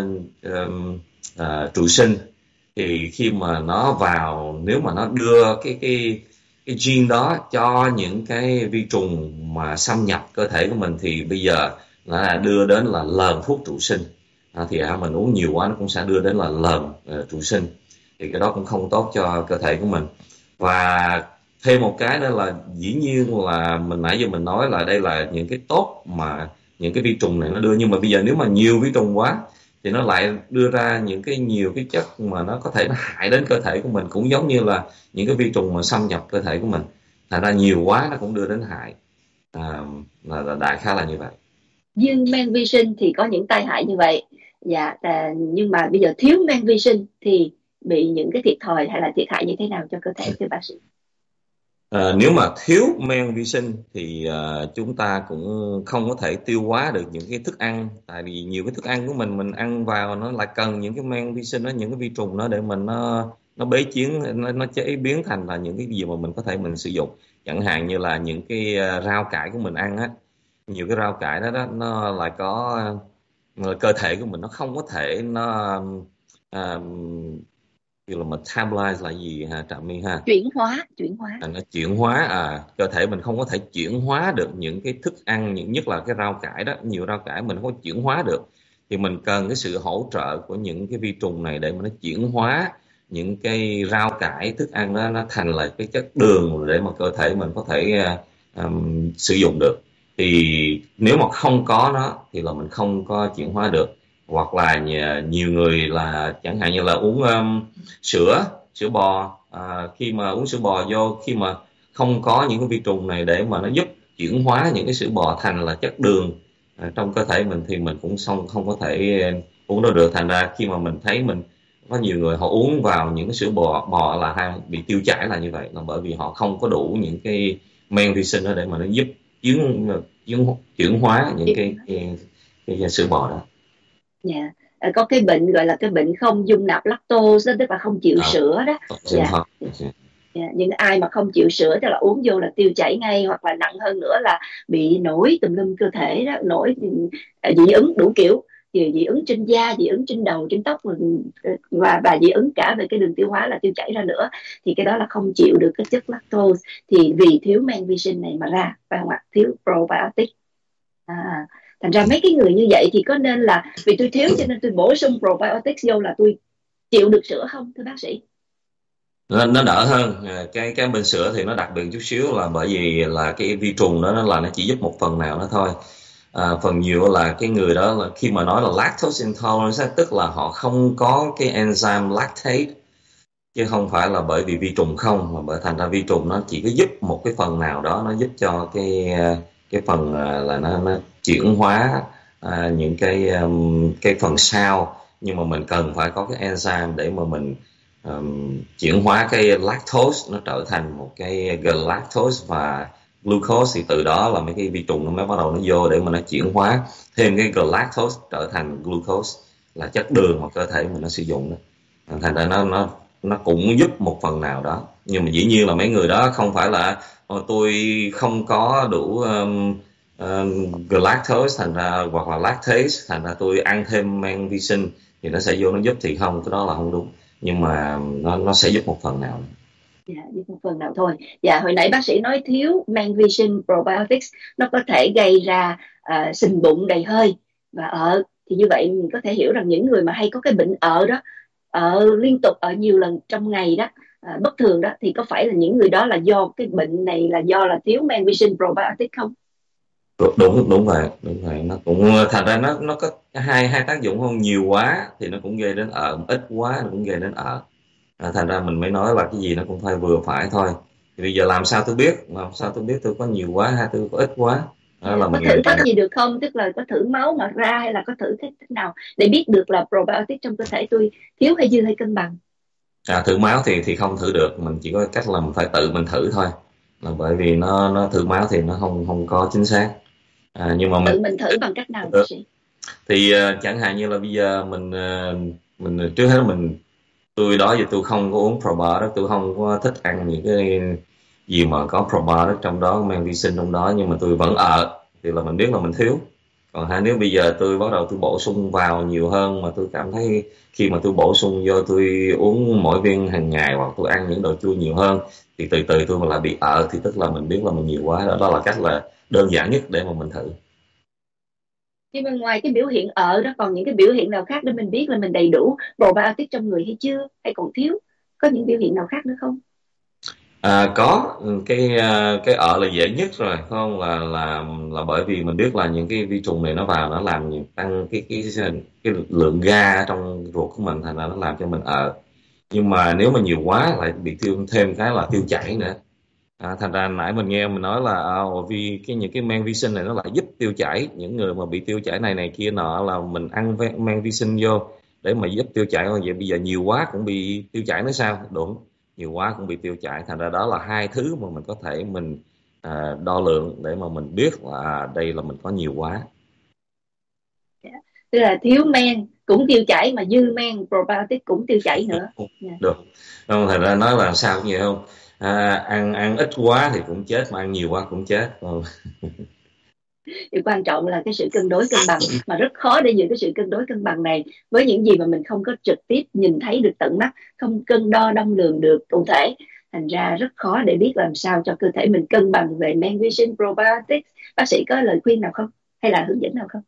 trụ sinh. Thì khi mà nó vào, nếu mà nó đưa cái gene đó cho những cái vi trùng mà xâm nhập cơ thể của mình, thì bây giờ nó là đưa đến là lờn thuốc trụ sinh. Thì mình uống nhiều quá nó cũng sẽ đưa đến là lờn trụ sinh, thì cái đó cũng không tốt cho cơ thể của mình. Và thêm một cái nữa là dĩ nhiên là mình nãy giờ mình nói là đây là những cái tốt mà những cái vi trùng này nó đưa, nhưng mà bây giờ nếu mà nhiều vi trùng quá thì nó lại đưa ra những cái nhiều cái chất mà nó có thể nó hại đến cơ thể của mình, cũng giống như là những cái vi trùng mà xâm nhập cơ thể của mình. Thành ra nhiều quá nó cũng đưa đến hại. Là đại khái là như vậy. Dương men vi sinh thì có những tai hại như vậy. Dạ, nhưng mà bây giờ thiếu men vi sinh thì bị những cái thiệt thòi hay là thiệt hại như thế nào cho cơ thể thưa bác sĩ? Nếu mà thiếu men vi sinh thì chúng ta cũng không có thể tiêu hóa được những cái thức ăn, tại vì nhiều cái thức ăn của mình ăn vào nó lại cần những cái men vi sinh đó, những cái vi trùng đó để mình nó bế chiến, nó chế biến thành là những cái gì mà mình có thể mình sử dụng. Chẳng hạn như là những cái rau cải của mình ăn á, nhiều cái rau cải đó nó lại có cơ thể của mình nó không có thể nó à, kiểu là metabolize là gì ha Trà My ha? Chuyển hóa. Nó chuyển hóa, cơ thể mình không có thể chuyển hóa được những cái thức ăn, nhất là cái rau cải đó, nhiều rau cải mình không có chuyển hóa được, thì mình cần cái sự hỗ trợ của những cái vi trùng này để mà nó chuyển hóa những cái rau cải thức ăn đó nó thành là cái chất đường để mà cơ thể mình có thể sử dụng được. Thì nếu mà không có nó thì là mình không có chuyển hóa được. Hoặc là nhiều người là chẳng hạn như là uống sữa sữa bò, khi mà uống sữa bò vô, khi mà không có những cái vi trùng này để mà nó giúp chuyển hóa những cái sữa bò thành là chất đường trong cơ thể mình, thì mình cũng không có thể uống đó được. Thành ra khi mà mình thấy mình có nhiều người họ uống vào những cái sữa bò bò là hay bị tiêu chảy là như vậy, là bởi vì họ không có đủ những cái men vi sinh đó để mà nó giúp chuyển hóa những cái sữa bò đó. Dạ. Có cái bệnh gọi là cái bệnh không dung nạp lactose đó, tức là không chịu À, sữa đó. Dạ. Dạ. Những ai mà không chịu sữa thì là uống vô là tiêu chảy ngay, hoặc là nặng hơn nữa là bị nổi tùm lum cơ thể đó, nổi dị ứng đủ kiểu, dị ứng trên da, dị ứng trên đầu, trên tóc, và dị ứng cả về cái đường tiêu hóa là tiêu chảy ra nữa. Thì cái đó là không chịu được cái chất lactose, thì vì thiếu men vi sinh này mà ra, phải không ạ? Thiếu probiotic. Thành ra mấy cái người như vậy thì có nên là vì tôi thiếu cho nên tôi bổ sung probiotics vô là tôi chịu được sữa không, thưa bác sĩ? Nó đỡ hơn. Cái bên sữa thì nó đặc biệt chút xíu, là bởi vì là cái vi trùng đó nó chỉ giúp một phần nào đó thôi. Phần nhiều là cái người đó là khi mà nói là lactose intolerance, tức là họ không có cái enzyme lactate, chứ không phải là bởi vì vi trùng không, mà bởi thành ra vi trùng nó chỉ có giúp một cái phần nào đó, nó giúp cho cái phần là nó chuyển hóa những cái phần sau. Nhưng mà mình cần phải có cái enzyme để mà mình chuyển hóa cái lactose nó trở thành một cái galactose và glucose, thì từ đó là mấy cái vi trùng nó mới bắt đầu nó vô để mà nó chuyển hóa thêm cái galactose trở thành glucose, là chất đường mà cơ thể mình nó sử dụng đó. Thành ra nó cũng giúp một phần nào đó. Nhưng mà dĩ nhiên là mấy người đó không phải là tôi không có đủ galactose thành ra, hoặc là lactase thành ra tôi ăn thêm men vi sinh thì nó sẽ vô nó giúp, thì không, cái đó là không đúng. Nhưng mà nó sẽ giúp một phần nào. Dạ, giúp một phần nào thôi. Dạ, hồi nãy bác sĩ nói thiếu men vi sinh probiotics nó có thể gây ra sình bụng, đầy hơi và thì như vậy mình có thể hiểu rằng những người mà hay có cái bệnh đó, liên tục nhiều lần trong ngày đó, bất thường đó, thì có phải là những người đó là do cái bệnh này là do là thiếu men vi sinh probiotic không? Đúng vậy, nó cũng thành ra nó có hai tác dụng. Không nhiều quá thì nó cũng gây đến ít quá nó cũng gây đến thành ra mình mới nói là cái gì nó cũng phải vừa phải thôi. Thì bây giờ làm sao tôi biết tôi có nhiều quá hay tôi có ít quá? Đó là Có mình thử cách gì được không, tức là có thử máu mà ra, hay là có thử cách nào để biết được là probiotic trong cơ thể tôi thiếu hay dư hay cân bằng? thử máu thì không thử được, mình chỉ có cách là mình phải tự mình thử thôi, là bởi vì nó thử máu thì nó không có chính xác. Nhưng mà Tự mình thử bằng cách nào bác sĩ? Thì chẳng hạn như là bây giờ mình trước hết tôi đó giờ tôi không có uống probiotic, tôi không có thích ăn những cái gì mà có probiotic trong đó, men vi sinh trong đó, nhưng mà tôi vẫn thì là mình biết là mình thiếu. Còn nếu bây giờ tôi bắt đầu tôi bổ sung vào nhiều hơn, mà tôi cảm thấy khi mà tôi bổ sung vô, tôi uống mỗi viên hàng ngày, hoặc tôi ăn những đồ chua nhiều hơn, thì từ từ tôi mà lại bị thì tức là mình biết là mình nhiều quá. Đó là cách là đơn giản nhất để mà mình thử. Nhưng mà ngoài cái biểu hiện đó, còn những cái biểu hiện nào khác để mình biết là mình đầy đủ probiotic trong người hay chưa, hay còn thiếu? Có những biểu hiện nào khác nữa không? Có cái là dễ nhất rồi, phải không? Là bởi vì mình biết là những cái vi trùng này nó vào, nó làm tăng cái lượng ga trong ruột của mình, thành ra nó làm cho mình Nhưng mà nếu mà nhiều quá lại bị thêm cái là tiêu chảy nữa. Thành ra nãy mình nghe mình nói là vì những cái men vi sinh này nó lại giúp tiêu chảy. Những người mà bị tiêu chảy này kia nọ là mình ăn men vi sinh vô để mà giúp tiêu chảy. Vậy bây giờ nhiều quá cũng bị tiêu chảy nữa sao? Đúng, nhiều quá cũng bị tiêu chảy. Thành ra đó là hai thứ mà mình có thể đo lường để mà mình biết là đây là mình có nhiều quá. Tức là thiếu men cũng tiêu chảy, mà dư men probiotic cũng tiêu chảy nữa. Được không? Thành ra nói là sao cũng vậy không? Ăn ít quá thì cũng chết, mà ăn nhiều quá cũng chết. Thì quan trọng là cái sự cân đối cân bằng, mà rất khó để giữ cái sự cân đối cân bằng này với những gì mà mình không có trực tiếp nhìn thấy được tận mắt, không cân đo đong lường được cụ thể. Thành ra rất khó để biết làm sao cho cơ thể mình cân bằng về Magnesium Probiotics. Bác sĩ có lời khuyên nào không, hay là hướng dẫn nào không?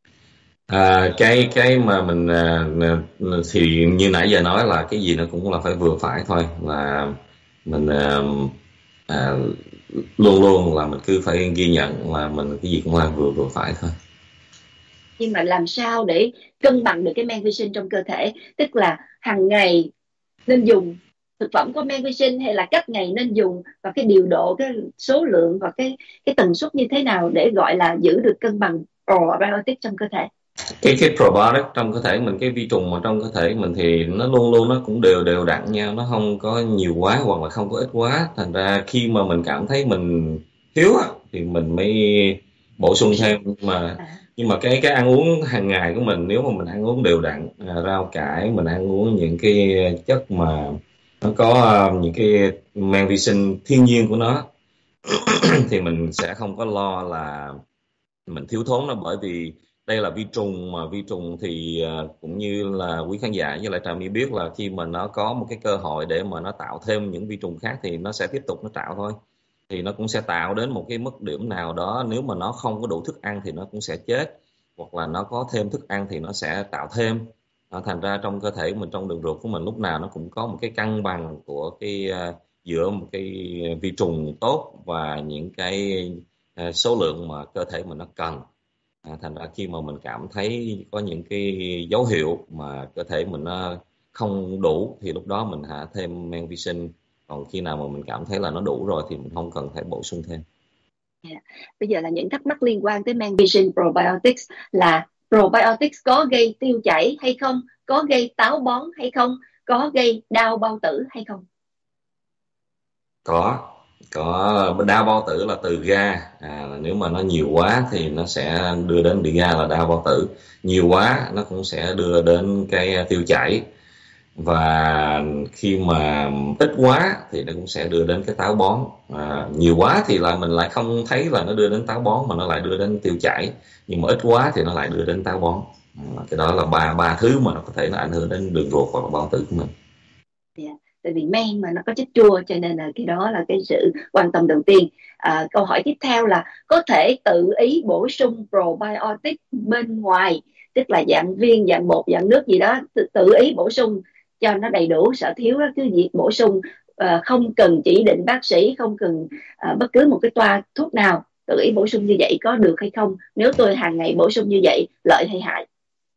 Cái mà mình thì như nãy giờ nói là cái gì nó cũng là phải vừa phải thôi, là mình à, luôn luôn là mình cứ phải ghi nhận là mình cái gì cũng là vừa vừa phải thôi. Nhưng mà làm sao để cân bằng được cái magnesium trong cơ thể, tức là hàng ngày nên dùng thực phẩm có magnesium, hay là cách ngày nên dùng, và cái điều độ, cái số lượng và cái tần suất như thế nào để gọi là giữ được cân bằng probiotic trong cơ thể? Cái probiotic trong cơ thể mình, cái vi trùng mà trong cơ thể mình thì nó luôn luôn nó cũng đều đều đặn nhau, nó không có nhiều quá hoặc là không có ít quá. Thành ra khi mà mình cảm thấy mình thiếu á, thì mình mới bổ sung thêm. Nhưng mà cái ăn uống hàng ngày của mình, nếu mà mình ăn uống đều đặn, rau cải, mình ăn uống những cái chất mà nó có những cái men vi sinh thiên nhiên của nó thì mình sẽ không có lo là mình thiếu thốn đâu. Bởi vì đây là vi trùng, mà vi trùng thì cũng như là quý khán giả với lại Trà My biết, là khi mà nó có một cái cơ hội để mà nó tạo thêm những vi trùng khác thì nó sẽ tiếp tục nó tạo thôi. Thì nó cũng sẽ tạo đến một cái mức điểm nào đó, nếu mà nó không có đủ thức ăn thì nó cũng sẽ chết, hoặc là nó có thêm thức ăn thì nó sẽ tạo thêm. Thành ra trong cơ thể mình, trong đường ruột của mình, lúc nào nó cũng có một cái cân bằng của cái giữa một cái vi trùng tốt và những cái số lượng mà cơ thể mình nó cần. Thành ra khi mà mình cảm thấy có những cái dấu hiệu mà cơ thể mình nó không đủ thì lúc đó mình hạ thêm men vi sinh. Còn khi nào mà mình cảm thấy là nó đủ rồi thì mình không cần phải bổ sung thêm. Yeah. Bây giờ là những thắc mắc liên quan tới Magnesium Probiotics, là probiotics có gây tiêu chảy hay không, có gây táo bón hay không, có gây đau bao tử hay không? Có đau bao tử là từ ga. Nếu mà nó nhiều quá thì nó sẽ đưa đến bị ga là đau bao tử, nhiều quá nó cũng sẽ đưa đến cái tiêu chảy, và khi mà ít quá thì nó cũng sẽ đưa đến cái táo bón. Nhiều quá thì mình lại không thấy là nó đưa đến táo bón, mà nó lại đưa đến tiêu chảy, nhưng mà ít quá thì nó lại đưa đến táo bón. Cái đó là ba thứ mà nó có thể nó ảnh hưởng đến đường ruột hoặc là bao tử của mình. Yeah. Tại vì men mà nó có chất chua, cho nên là cái đó là cái sự quan tâm đầu tiên. Câu hỏi tiếp theo là có thể tự ý bổ sung probiotic bên ngoài, tức là dạng viên, dạng bột, dạng nước gì đó, tự ý bổ sung cho nó đầy đủ, sợ thiếu đó, cứ việc bổ sung, không cần chỉ định bác sĩ, không cần bất cứ một cái toa thuốc nào, tự ý bổ sung như vậy có được hay không? Nếu tôi hàng ngày bổ sung như vậy, lợi hay hại?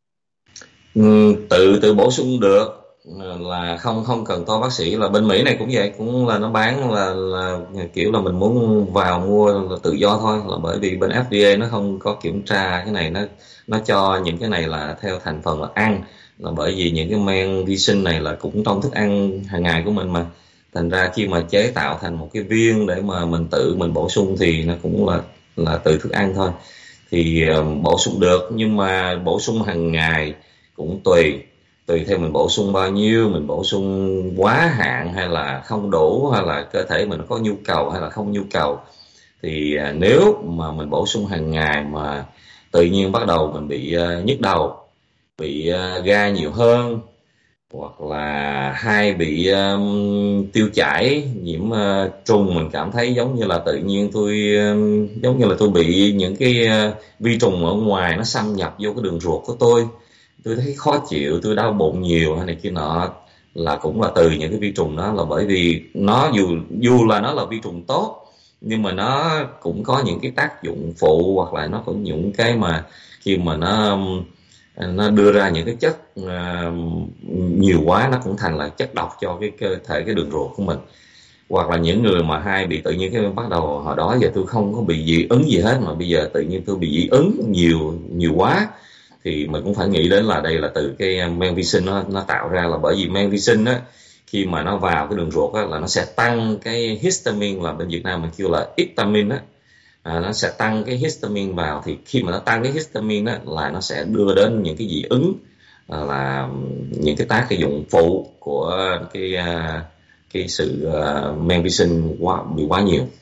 Tự bổ sung được, là không không cần to bác sĩ. Là bên Mỹ này cũng vậy, cũng là nó bán là kiểu là mình muốn vào mua là tự do thôi, là bởi vì bên FDA nó không có kiểm tra cái này, nó cho những cái này là theo thành phần là ăn, là bởi vì những cái men vi sinh này là cũng trong thức ăn hàng ngày của mình mà. Thành ra khi mà chế tạo thành một cái viên để mà mình tự mình bổ sung thì nó cũng là từ thức ăn thôi, thì bổ sung được. Nhưng mà bổ sung hàng ngày cũng tùy theo mình bổ sung bao nhiêu, mình bổ sung quá hạn hay là không đủ, hay là cơ thể mình có nhu cầu hay là không nhu cầu. Thì nếu mà mình bổ sung hàng ngày mà tự nhiên bắt đầu mình bị nhức đầu, bị ga nhiều hơn, hoặc là hay bị tiêu chảy, nhiễm trùng, mình cảm thấy giống như là tự nhiên giống như là tôi bị những cái vi trùng ở ngoài nó xâm nhập vô cái đường ruột của tôi thấy khó chịu, tôi đau bụng nhiều hay này kia nọ, là cũng là từ những cái vi trùng đó. Là bởi vì nó dù là nó là vi trùng tốt, nhưng mà nó cũng có những cái tác dụng phụ, hoặc là nó có những cái mà khi mà nó đưa ra những cái chất nhiều quá, nó cũng thành là chất độc cho cái cơ thể, cái đường ruột của mình. Hoặc là những người mà hay bị tự nhiên cái bắt đầu hồi đó giờ tôi không có bị dị ứng gì hết, mà bây giờ tự nhiên tôi bị dị ứng nhiều quá, thì mình cũng phải nghĩ đến là đây là từ cái men vi sinh nó tạo ra. Là bởi vì men vi sinh á, khi mà nó vào cái đường ruột á, là nó sẽ tăng cái histamine, là bên Việt Nam mình kêu là histamine á. Nó sẽ tăng cái histamine vào, thì khi mà nó tăng cái histamine á, là nó sẽ đưa đến những cái dị ứng, là những cái tác dụng phụ của cái sự men vi sinh bị quá nhiều.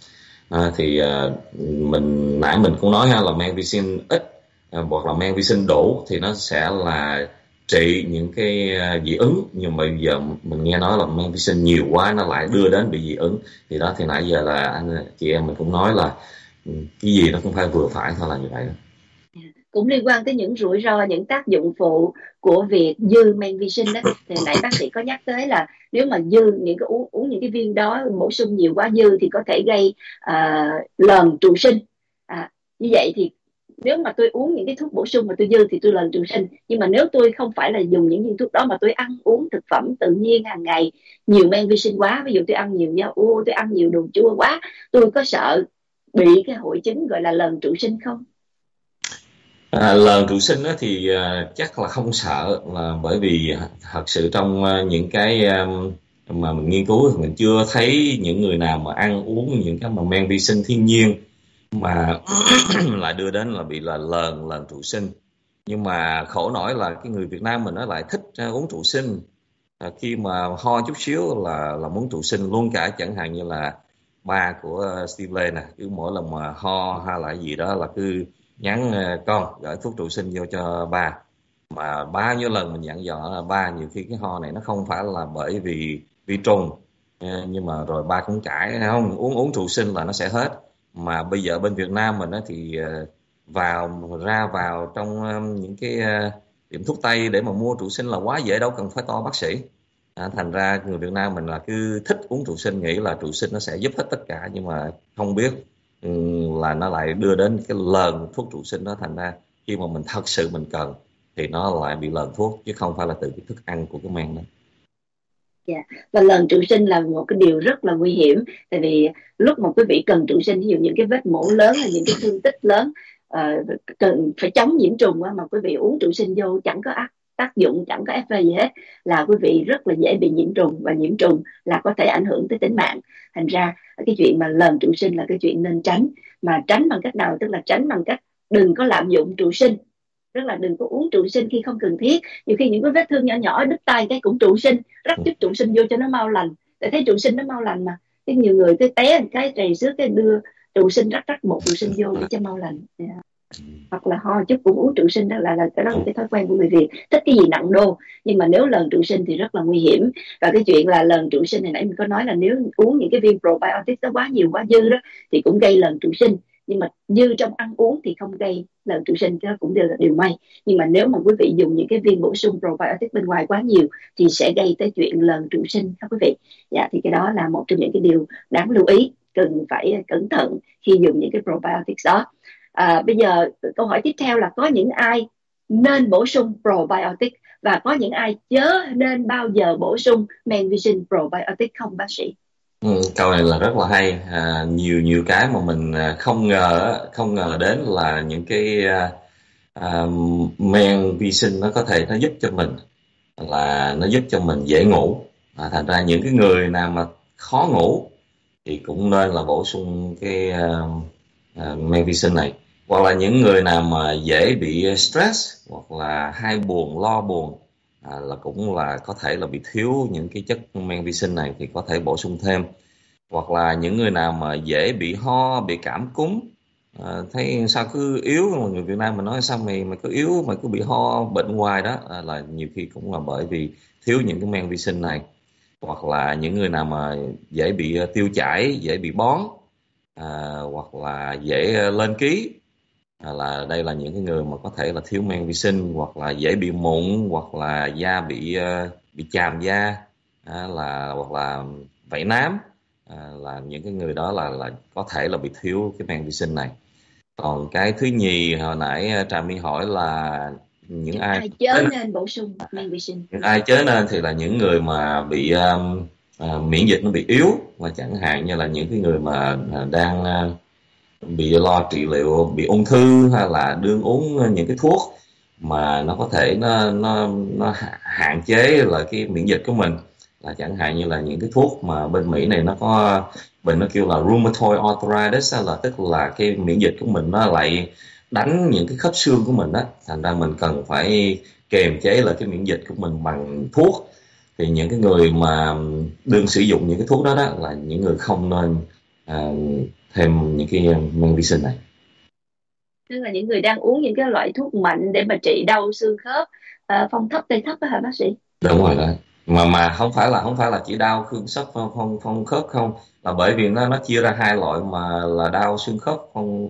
Mình nãy mình cũng nói ha, là men vi sinh ít hoặc là men vi sinh đủ thì nó sẽ là trị những cái dị ứng, nhưng mà bây giờ mình nghe nói là men vi sinh nhiều quá nó lại đưa đến bị dị ứng. Thì đó, thì nãy giờ là chị em mình cũng nói là cái gì nó cũng phải vừa phải thôi, là như vậy đó. Cũng liên quan tới những rủi ro, những tác dụng phụ của việc dư men vi sinh đó. Thì nãy bác sĩ có nhắc tới là nếu mà dư những cái uống những cái viên đó, bổ sung nhiều quá dư thì có thể gây lờn trụ sinh. Như vậy thì nếu mà tôi uống những cái thuốc bổ sung mà tôi dư thì tôi lờn trụ sinh. Nhưng mà nếu tôi không phải là dùng những viên thuốc đó mà tôi ăn uống thực phẩm tự nhiên hàng ngày nhiều men vi sinh quá, ví dụ tôi ăn nhiều rau, tôi ăn nhiều đồ chua quá, tôi có sợ bị cái hội chứng gọi là lờn trụ sinh không? Lờn trụ sinh á thì chắc là không sợ, là bởi vì thật sự trong những cái mà mình nghiên cứu thì mình chưa thấy những người nào mà ăn uống những cái mà men vi sinh thiên nhiên mà lại đưa đến là bị là lờn trụ sinh. Nhưng mà khổ nổi là cái người Việt Nam mình nó lại thích uống trụ sinh. Khi mà ho chút xíu là muốn trụ sinh luôn cả, chẳng hạn như là ba của Steve Lê nè, cứ mỗi lần mà ho hay là gì đó là cứ nhắn con gửi thuốc trụ sinh vô cho ba. Mà bao nhiêu lần mình dặn dò là ba, nhiều khi cái ho này nó không phải là bởi vì vi trùng, nhưng mà rồi ba cũng cãi không, uống trụ sinh là nó sẽ hết. Mà bây giờ bên Việt Nam mình thì ra vào trong những cái tiệm thuốc tây để mà mua trụ sinh là quá dễ, đâu cần phải to bác sĩ. Thành ra người Việt Nam mình là cứ thích uống trụ sinh, nghĩ là trụ sinh nó sẽ giúp hết tất cả, nhưng mà không biết là nó lại đưa đến cái lờn thuốc trụ sinh đó. Thành ra khi mà mình thật sự mình cần thì nó lại bị lờn thuốc, chứ không phải là từ cái thức ăn của cái men đó. Yeah. Và lờn trụ sinh là một cái điều rất là nguy hiểm, tại vì lúc mà quý vị cần trụ sinh, ví dụ những cái vết mổ lớn hay những cái thương tích lớn, cần phải chống nhiễm trùng mà quý vị uống trụ sinh vô chẳng có tác dụng, chẳng có FV gì hết, là quý vị rất là dễ bị nhiễm trùng, và nhiễm trùng là có thể ảnh hưởng tới tính mạng. Thành ra cái chuyện mà lờn trụ sinh là cái chuyện nên tránh. Mà tránh bằng cách nào? Tức là tránh bằng cách đừng có lạm dụng trụ sinh, tức là đừng có uống trụ sinh khi không cần thiết. Nhiều khi những cái vết thương nhỏ nhỏ đứt tay cái cũng trụ sinh, rắc chút trụ sinh vô cho nó mau lành, để thấy trụ sinh nó mau lành mà. Cái nhiều người cái té cái trầy xước cái đưa trụ sinh, rắc một trụ sinh vô để cho mau lành. Hoặc là ho chút cũng uống trụ sinh, đó là cái đó là cái thói quen của người Việt, thích cái gì nặng đô. Nhưng mà nếu lờn trụ sinh thì rất là nguy hiểm. Và cái chuyện là lờn trụ sinh này nãy mình có nói là nếu uống những cái viên probiotic đó quá nhiều quá dư đó thì cũng gây lờn trụ sinh. Nhưng mà dư trong ăn uống thì không gây lờn trụ sinh, đó cũng đều là điều may. Nhưng mà nếu mà quý vị dùng những cái viên bổ sung probiotic bên ngoài quá nhiều thì sẽ gây tới chuyện lờn trụ sinh các quý vị. Thì cái đó là một trong những cái điều đáng lưu ý, cần phải cẩn thận khi dùng những cái probiotics đó. Bây giờ câu hỏi tiếp theo là có những ai nên bổ sung probiotic và có những ai chớ nên bao giờ bổ sung men vi sinh probiotic không bác sĩ? Câu này là rất là hay. Nhiều cái mà mình không ngờ đến là những cái men vi sinh nó có thể nó giúp cho mình, là nó giúp cho mình dễ ngủ. Thành ra những cái người nào mà khó ngủ thì cũng nên là bổ sung cái men vi sinh này. Hoặc là những người nào mà dễ bị stress hoặc là hay buồn, lo buồn, là cũng là có thể là bị thiếu những cái chất men vi sinh này, thì có thể bổ sung thêm. Hoặc là những người nào mà dễ bị ho, bị cảm cúm, thấy sao cứ yếu, mà người Việt Nam mình nói sao mày cứ yếu, mày cứ bị ho bệnh hoài đó, là nhiều khi cũng là bởi vì thiếu những cái men vi sinh này. Hoặc là những người nào mà dễ bị tiêu chảy, dễ bị bón, hoặc là dễ lên ký, là đây là những cái người mà có thể là thiếu men vi sinh. Hoặc là dễ bị mụn, hoặc là da bị chàm da, hoặc là vảy nám, là những cái người đó là có thể là bị thiếu cái men vi sinh này. Còn cái thứ nhì hồi nãy Trà My hỏi là những ai chớ nên bổ sung men vi sinh. Những ai chớ nên thì là những người mà bị miễn dịch nó bị yếu, và chẳng hạn như là những cái người mà đang bị lo trị liệu, bị ung thư, hay là đương uống những cái thuốc mà nó có thể nó hạn chế là cái miễn dịch của mình. Là chẳng hạn như là những cái thuốc mà bên Mỹ này nó có bệnh nó kêu là rheumatoid arthritis, là tức là cái miễn dịch của mình nó lại đánh những cái khớp xương của mình đó. Thành ra mình cần phải kiềm chế lại cái miễn dịch của mình bằng thuốc. Thì những cái người mà đương sử dụng những cái thuốc đó là những người không nên à, thêm những cái men vi sinh này. Tức là những người đang uống những cái loại thuốc mạnh để mà trị đau xương khớp, phong thấp tê thấp đó hả bác sĩ? Đúng rồi đó. Mà không phải là chỉ đau xương khớp phong khớp không, là bởi vì nó chia ra hai loại mà là đau xương khớp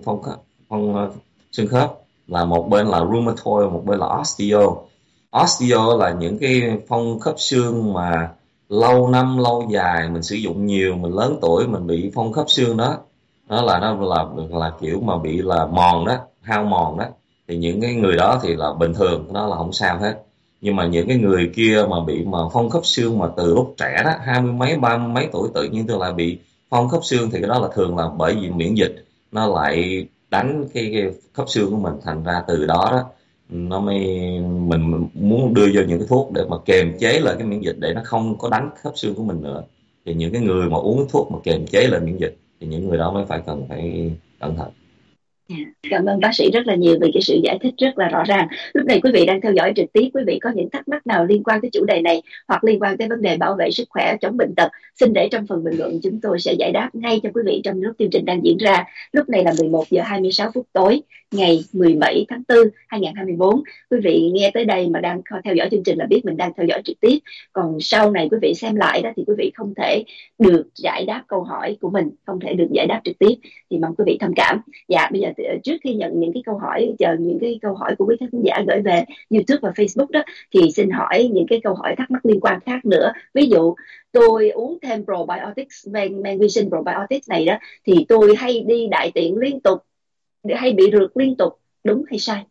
xương khớp, là một bên là rheumatoid, một bên là osteo. Osteo là những cái phong khớp xương mà lâu năm lâu dài mình sử dụng nhiều, mình lớn tuổi mình bị phong khớp xương đó, nó là kiểu mà bị là mòn đó, hao mòn đó, thì những cái người đó thì là bình thường, đó là không sao hết. Nhưng mà những cái người kia mà bị mà phong khớp xương mà từ lúc trẻ đó, hai mươi mấy ba mươi mấy tuổi tự nhiên tôi lại bị phong khớp xương, thì cái đó là thường là bởi vì miễn dịch nó lại đánh cái khớp xương của mình, thành ra từ đó đó nó mới mình muốn đưa vô những cái thuốc để mà kiềm chế lại cái miễn dịch để nó không có đánh khớp xương của mình nữa. Thì những cái người mà uống thuốc mà kiềm chế lại miễn dịch thì những người đó mới cần phải cẩn thận. Dạ, cảm ơn bác sĩ rất là nhiều về cái sự giải thích rất là rõ ràng. Lúc này quý vị đang theo dõi trực tiếp, quý vị có những thắc mắc nào liên quan tới chủ đề này hoặc liên quan tới vấn đề bảo vệ sức khỏe chống bệnh tật, xin để trong phần bình luận, chúng tôi sẽ giải đáp ngay cho quý vị trong lúc chương trình đang diễn ra. Lúc này là 11 giờ 26 phút tối ngày 17 tháng 4 2024. Quý vị nghe tới đây mà đang theo dõi chương trình là biết mình đang theo dõi trực tiếp. Còn sau này quý vị xem lại đó thì quý vị không thể được giải đáp câu hỏi của mình, không thể được giải đáp trực tiếp, thì mong quý vị thông cảm. Dạ, bây giờ trước khi nhận những cái câu hỏi, chờ những cái câu hỏi của quý khán giả gửi về YouTube và Facebook đó, thì xin hỏi những cái câu hỏi thắc mắc liên quan khác nữa. Ví dụ tôi uống thêm probiotics, men vi sinh probiotics này đó, thì tôi hay đi đại tiện liên tục, hay bị rượt liên tục, đúng hay sai?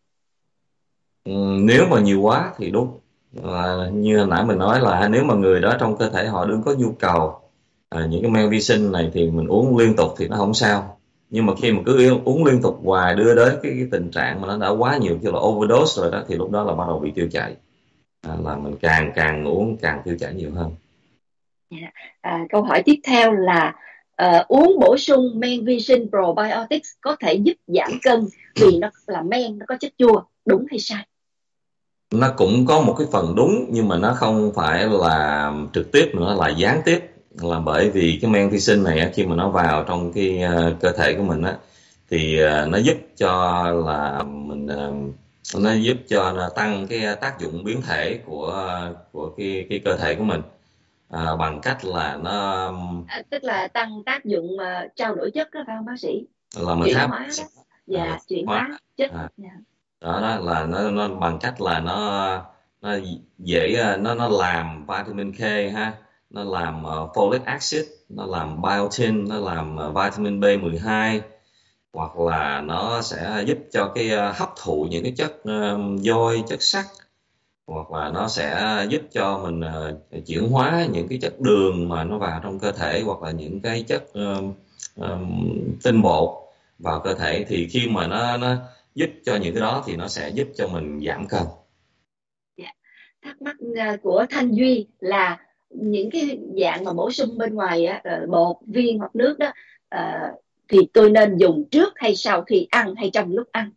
Nếu mà nhiều quá thì đúng. Như hồi nãy mình nói là nếu mà người đó trong cơ thể họ đừng có nhu cầu những cái men vi sinh này thì mình uống liên tục thì nó không sao. Nhưng mà khi mà cứ uống liên tục hoài đưa đến cái tình trạng mà nó đã quá nhiều, kiểu là overdose rồi đó, thì lúc đó là bắt đầu bị tiêu chảy. Là mình càng càng uống càng tiêu chảy nhiều hơn. Dạ. Câu hỏi tiếp theo là uống bổ sung men vi sinh probiotics có thể giúp giảm cân vì nó là men, nó có chất chua, đúng hay sai? Nó cũng có một cái phần đúng, nhưng mà nó không phải là trực tiếp mà nó là gián tiếp, là bởi vì cái men vi sinh này á, khi mà nó vào trong cái cơ thể của mình á, thì nó giúp cho là mình nó giúp cho nó tăng cái tác dụng biến thể của cái cơ thể của mình, bằng cách là nó Tức là tăng tác dụng trao đổi chất đó phải không bác sĩ? là mình Chuyển hấp hóa đó. Dạ, chuyển hóa. hóa chất. à, Dạ. đó là nó bằng cách là nó dễ, nó làm vitamin K ha, nó làm folic acid, nó làm biotin, nó làm vitamin B12, hoặc là nó sẽ giúp cho cái hấp thụ những cái chất vôi, chất sắt, hoặc là nó sẽ giúp cho mình chuyển hóa những cái chất đường mà nó vào trong cơ thể, hoặc là những cái chất tinh bột vào cơ thể. Thì khi mà nó giúp cho những cái đó thì nó sẽ giúp cho mình giảm cân. Dạ. Thắc mắc của Thanh Duy là những cái dạng mà bổ sung bên ngoài á, bột, viên hoặc nước đó, ờ, thì tôi nên dùng trước hay sau khi ăn hay trong lúc ăn?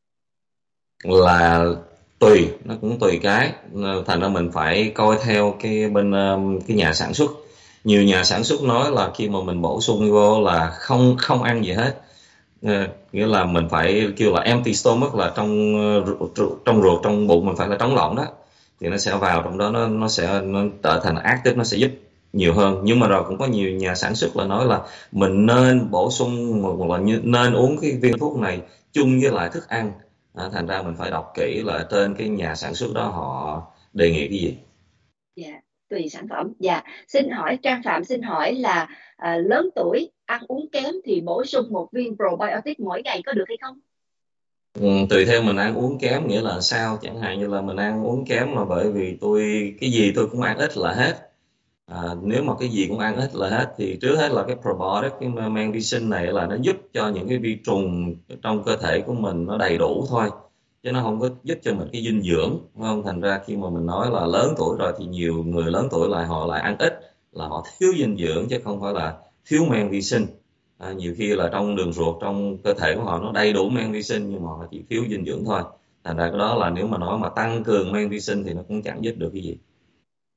Là tùy, nó cũng tùy cái, thành ra mình phải coi theo cái bên cái nhà sản xuất. Nhiều nhà sản xuất nói là khi mà mình bổ sung vô là không không ăn gì hết. Nghĩa là mình phải kêu là empty stomach, là trong ruột trong bụng mình phải là trống lỏng đó, thì nó sẽ vào trong đó, nó trở thành active, nó sẽ giúp nhiều hơn. Nhưng mà rồi cũng có nhiều nhà sản xuất là nói là mình nên bổ sung, hoặc là nên uống cái viên thuốc này chung với lại thức ăn. Thành ra mình phải đọc kỹ là trên cái nhà sản xuất đó họ đề nghị cái gì. Dạ, tùy sản phẩm. Dạ, xin hỏi Trang Phạm, xin hỏi là lớn tuổi ăn uống kém thì bổ sung một viên probiotic mỗi ngày có được hay không? Tùy theo mình ăn uống kém nghĩa là sao. Chẳng hạn như là mình ăn uống kém là bởi vì cái gì tôi cũng ăn ít là hết. Nếu mà cái gì cũng ăn ít là hết thì trước hết là cái probiotic, cái men vi sinh này là nó giúp cho những cái vi trùng trong cơ thể của mình nó đầy đủ thôi, chứ nó không có giúp cho mình cái dinh dưỡng, đúng không? Thành ra khi mà mình nói là lớn tuổi rồi thì nhiều người lớn tuổi họ lại ăn ít, là họ thiếu dinh dưỡng chứ không phải là thiếu men vi sinh. Nhiều khi là trong đường ruột trong cơ thể của họ nó đầy đủ men vi sinh nhưng mà họ chỉ thiếu dinh dưỡng thôi. Thành ra cái đó là nếu mà nói mà tăng cường men vi sinh thì nó cũng chẳng giúp được cái gì.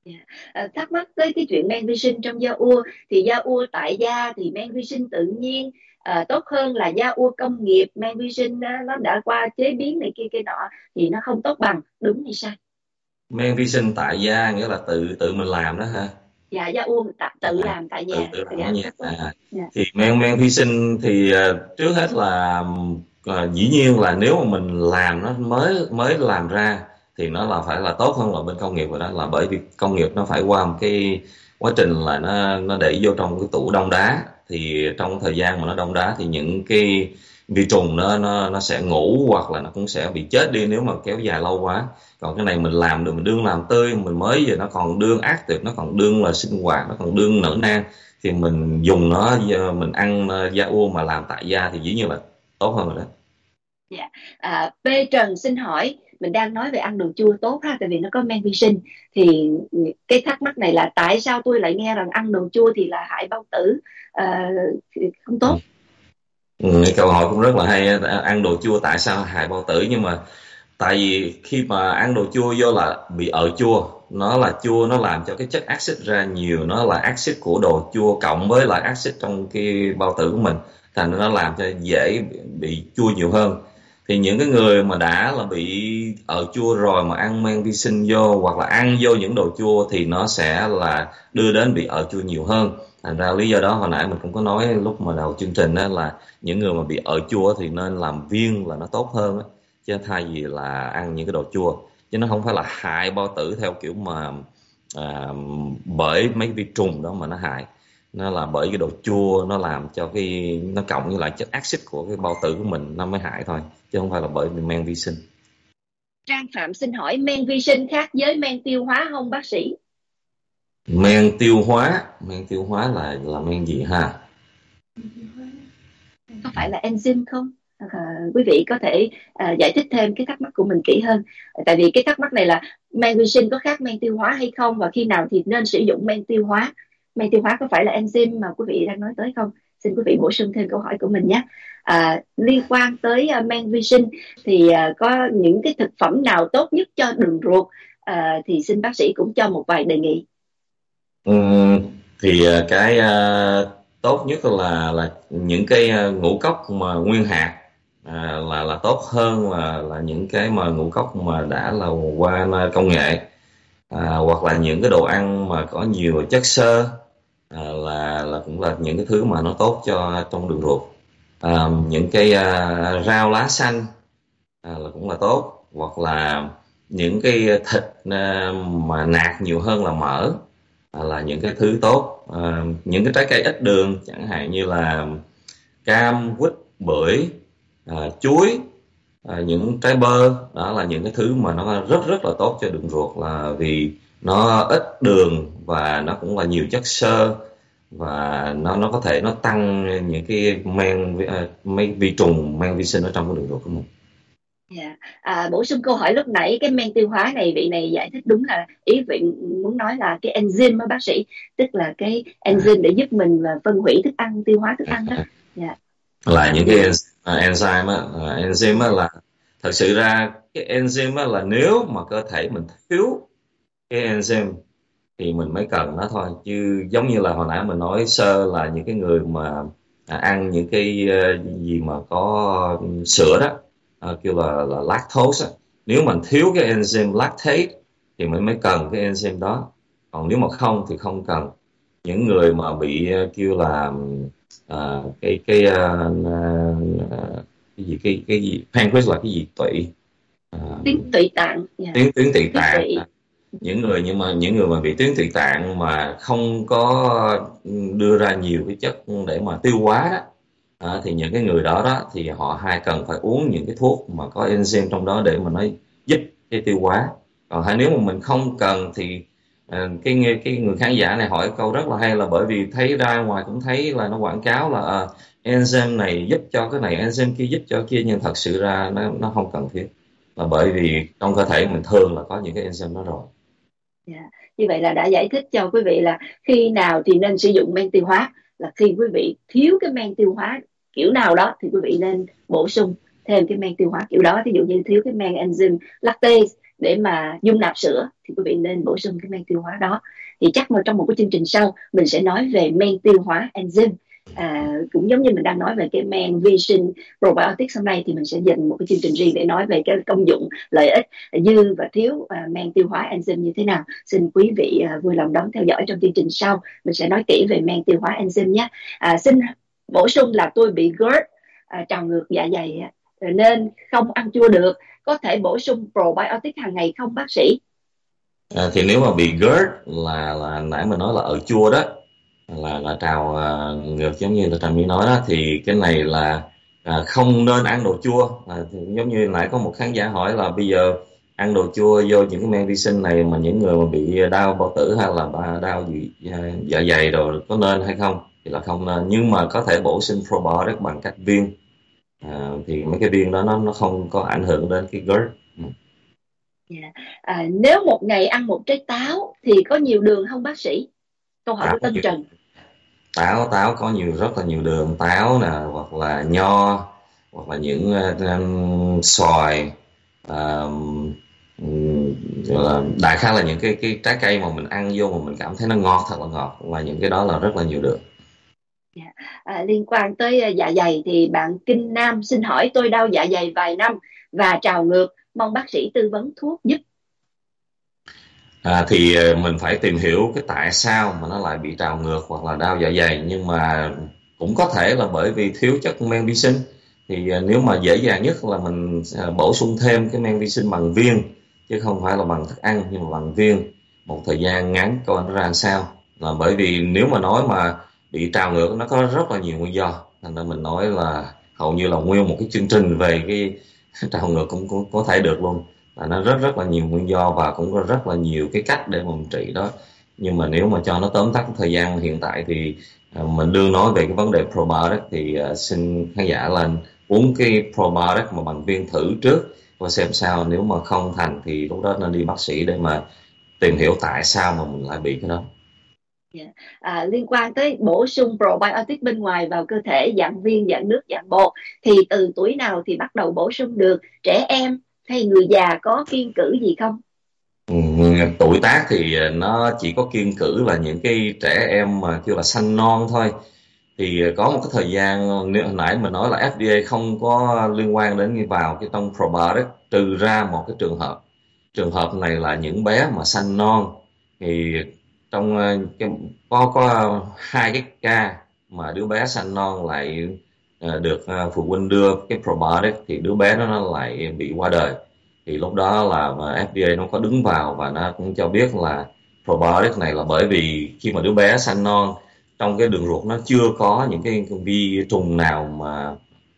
Dạ. Thắc mắc tới cái chuyện men vi sinh trong da ua, thì da ua tại da thì men vi sinh tự nhiên tốt hơn là da ua công nghiệp, men vi sinh nó đã qua chế biến này kia kia nọ thì nó không tốt bằng, đúng hay sai? Men vi sinh tại da nghĩa là tự tự mình làm đó ha. Dạ, da ua tự À, làm tại tự nhà. tự làm ở Dạ, nhà. tốt quá. Dạ. Thì men men vi sinh thì trước hết là dĩ nhiên là nếu mà mình làm nó mới mới làm ra thì nó là phải là tốt hơn là bên công nghiệp rồi đó, là bởi vì công nghiệp nó phải qua một cái quá trình là nó để vô trong cái tủ đông đá, thì trong thời gian mà nó đông đá thì những cái vi trùng nó sẽ ngủ hoặc là nó cũng sẽ bị chết đi nếu mà kéo dài lâu quá. Còn cái này mình làm được, mình đương làm tươi, mình mới giờ nó còn đương active, nó còn đương là sinh hoạt, nó còn đương nở nang, thì mình dùng nó, mình ăn da ua mà làm tại da thì dĩ nhiên là tốt hơn rồi đó. Dạ. P Trần xin hỏi, mình đang nói về ăn đồ chua tốt ha, tại vì nó có men vi sinh, thì cái thắc mắc này là tại sao tôi lại nghe rằng ăn đồ chua thì là hại bao tử, thì không tốt. Cái câu hỏi cũng rất là hay. Ăn đồ chua tại sao hại bao tử? Nhưng mà tại vì khi mà ăn đồ chua vô là bị chua, nó là chua, nó làm cho cái chất axit ra nhiều, nó là axit của đồ chua cộng với lại axit trong cái bao tử của mình, thành ra nó làm cho dễ bị chua nhiều hơn. Thì những cái người mà đã là bị chua rồi mà ăn men vi sinh vô hoặc là ăn vô những đồ chua thì nó sẽ là đưa đến bị chua nhiều hơn. Thành ra lý do đó hồi nãy mình cũng có nói lúc mà đầu chương trình đó, là những người mà bị chua thì nên làm viên là nó tốt hơn á, chứ thay vì là ăn những cái đồ chua. Chứ nó không phải là hại bao tử theo kiểu mà bởi mấy vi trùng đó mà nó hại, nó là bởi cái đồ chua nó làm cho nó cộng với lại chất axit của cái bao tử của mình nó mới hại thôi, chứ không phải là bởi vì men vi sinh. Trang Phạm xin hỏi, men vi sinh khác với men tiêu hóa không bác sĩ? Men tiêu hóa là men gì ha? Có phải là enzyme không? Quý vị có thể giải thích thêm cái thắc mắc của mình kỹ hơn, tại vì cái thắc mắc này là men vi sinh có khác men tiêu hóa hay không, và khi nào thì nên sử dụng men tiêu hóa. Men tiêu hóa có phải là enzyme mà quý vị đang nói tới không? Xin quý vị bổ sung thêm câu hỏi của mình nhé. Liên quan tới men vi sinh thì có những cái thực phẩm nào tốt nhất cho đường ruột, thì xin bác sĩ cũng cho một vài đề nghị. Thì cái tốt nhất là những cái ngũ cốc mà nguyên hạt, là tốt hơn là những cái mà ngũ cốc mà đã là qua công nghệ, hoặc là những cái đồ ăn mà có nhiều chất xơ, là cũng là những cái thứ mà nó tốt cho trong đường ruột. Những cái rau lá xanh là cũng là tốt, hoặc là những cái thịt mà nạc nhiều hơn là mỡ, là những cái thứ tốt. Những cái trái cây ít đường chẳng hạn như là cam, quýt, bưởi, chuối, những trái bơ, đó là những cái thứ mà nó rất rất là tốt cho đường ruột, là vì nó ít đường và nó cũng là nhiều chất xơ, và nó có thể nó tăng những cái mấy vi trùng, men vi sinh ở trong cái đường ruột của mình. Dạ. Bổ sung câu hỏi lúc nãy, cái men tiêu hóa này vị này giải thích đúng là ý vị muốn nói là cái enzyme đó bác sĩ, tức là cái enzyme để giúp mình là phân hủy thức ăn, tiêu hóa thức ăn đó. Dạ. Là những cái enzyme á, enzyme là thật sự ra cái enzyme á, là nếu mà cơ thể mình thiếu cái enzyme thì mình mới cần nó thôi. Chứ giống như là hồi nãy mình nói sơ là những cái người mà ăn những cái gì mà có sữa đó, kêu là lactose á. Nếu mình thiếu cái enzyme lactate thì mình mới cần cái enzyme đó, còn nếu mà không thì không cần. Những người mà bị kêu là cái gì pancreas là cái gì, tụy, Tuyến tụy tạng. Yeah. tuyến tụy tạng. Những người mà bị tuyến tụy tạng mà không có đưa ra nhiều cái chất để mà tiêu hóa đó, thì những cái người đó thì họ cần phải uống những cái thuốc mà có enzyme trong đó để mà nó giúp cái tiêu hóa. Còn nếu mà mình không cần thì cái người khán giả này hỏi câu rất là hay, là bởi vì thấy ra ngoài cũng thấy là nó quảng cáo là enzyme này giúp cho cái này, enzyme kia giúp cho kia, nhưng thật sự ra nó không cần thiết, là bởi vì trong cơ thể mình thường là có những cái enzyme đó rồi. Yeah. Như vậy là đã giải thích cho quý vị là khi nào thì nên sử dụng men tiêu hóa, là khi quý vị thiếu cái men tiêu hóa kiểu nào đó thì quý vị nên bổ sung thêm cái men tiêu hóa kiểu đó. Ví dụ như thiếu cái men enzyme lactase để mà dung nạp sữa thì quý vị nên bổ sung cái men tiêu hóa đó. Thì chắc mà trong một cái chương trình sau mình sẽ nói về men tiêu hóa enzyme. Cũng giống như mình đang nói về cái men vi sinh probiotics hôm nay, thì mình sẽ dành một cái chương trình riêng để nói về cái công dụng, lợi ích dư và thiếu men tiêu hóa enzyme như thế nào. Xin quý vị vui lòng đón theo dõi trong chương trình sau, mình sẽ nói kỹ về men tiêu hóa enzyme nhé. Xin bổ sung là tôi bị GERD, trào ngược dạ dày, nên không ăn chua được, có thể bổ sung probiotic hàng ngày không bác sĩ? Thì nếu mà bị GERD là nãy mình nói là ở chua đó, là trào ngược giống như là Trà My nói đó, thì cái này là không nên ăn đồ chua. Thì giống như nãy có một khán giả hỏi là bây giờ ăn đồ chua vô những cái men vi sinh này mà những người mà bị đau bao tử hay là đau gì dạ dày rồi có nên hay không, thì là không nên, nhưng mà có thể bổ sung probiotic bằng cách viên. Thì mấy cái viên đó nó không có ảnh hưởng đến cái GERD. Nếu một ngày ăn một trái táo thì có nhiều đường không bác sĩ? Câu hỏi của Tân Trần. Táo có rất là nhiều đường. Táo nè, hoặc là nho, hoặc là những xoài, gọi là đại khái là những cái trái cây mà mình ăn vô mà mình cảm thấy nó ngọt, thật là ngọt, và những cái đó là rất là nhiều đường. Liên quan tới dạ dày thì bạn Kinh Nam xin hỏi: tôi đau dạ dày vài năm và trào ngược, mong bác sĩ tư vấn thuốc giúp. Thì mình phải tìm hiểu cái tại sao mà nó lại bị trào ngược hoặc là đau dạ dày, nhưng mà cũng có thể là bởi vì thiếu chất men vi sinh. Thì nếu mà dễ dàng nhất là mình bổ sung thêm cái men vi sinh bằng viên, chứ không phải là bằng thức ăn, nhưng mà bằng viên một thời gian ngắn coi nó ra sao. Là bởi vì nếu mà nói mà bị trào ngược nó có rất là nhiều nguyên do, thành ra mình nói là hầu như là nguyên một cái chương trình về cái trào ngược cũng có thể được luôn. Là nó rất là nhiều nguyên do và cũng có rất là nhiều cái cách để mà mình trị đó. Nhưng mà nếu mà cho nó tóm tắt thời gian hiện tại thì mình đương nói về cái vấn đề probiotic, thì xin khán giả lên uống cái probiotic mà bằng viên thử trước và xem sao. Nếu mà không thành thì lúc đó nên đi bác sĩ để mà tìm hiểu tại sao mà mình lại bị cái đó. Liên quan tới bổ sung probiotic bên ngoài vào cơ thể dạng viên, dạng nước, dạng bột, thì từ tuổi nào thì bắt đầu bổ sung được? Trẻ em hay người già có kiêng cữ gì không? Tuổi tác thì nó chỉ có kiêng cữ là những cái trẻ em mà kêu là sanh non thôi. Thì có một cái thời gian, nếu hồi nãy mình nói là FDA không có liên quan đến vào cái trong probiotic, trừ ra một cái trường hợp này là những bé mà sanh non. Thì trong có hai cái ca mà đứa bé sanh non lại được phụ huynh đưa cái probiotic, thì đứa bé nó lại bị qua đời. Thì lúc đó là FDA nó có đứng vào và nó cũng cho biết là probiotic này là bởi vì khi mà đứa bé sanh non, trong cái đường ruột nó chưa có những cái vi trùng nào mà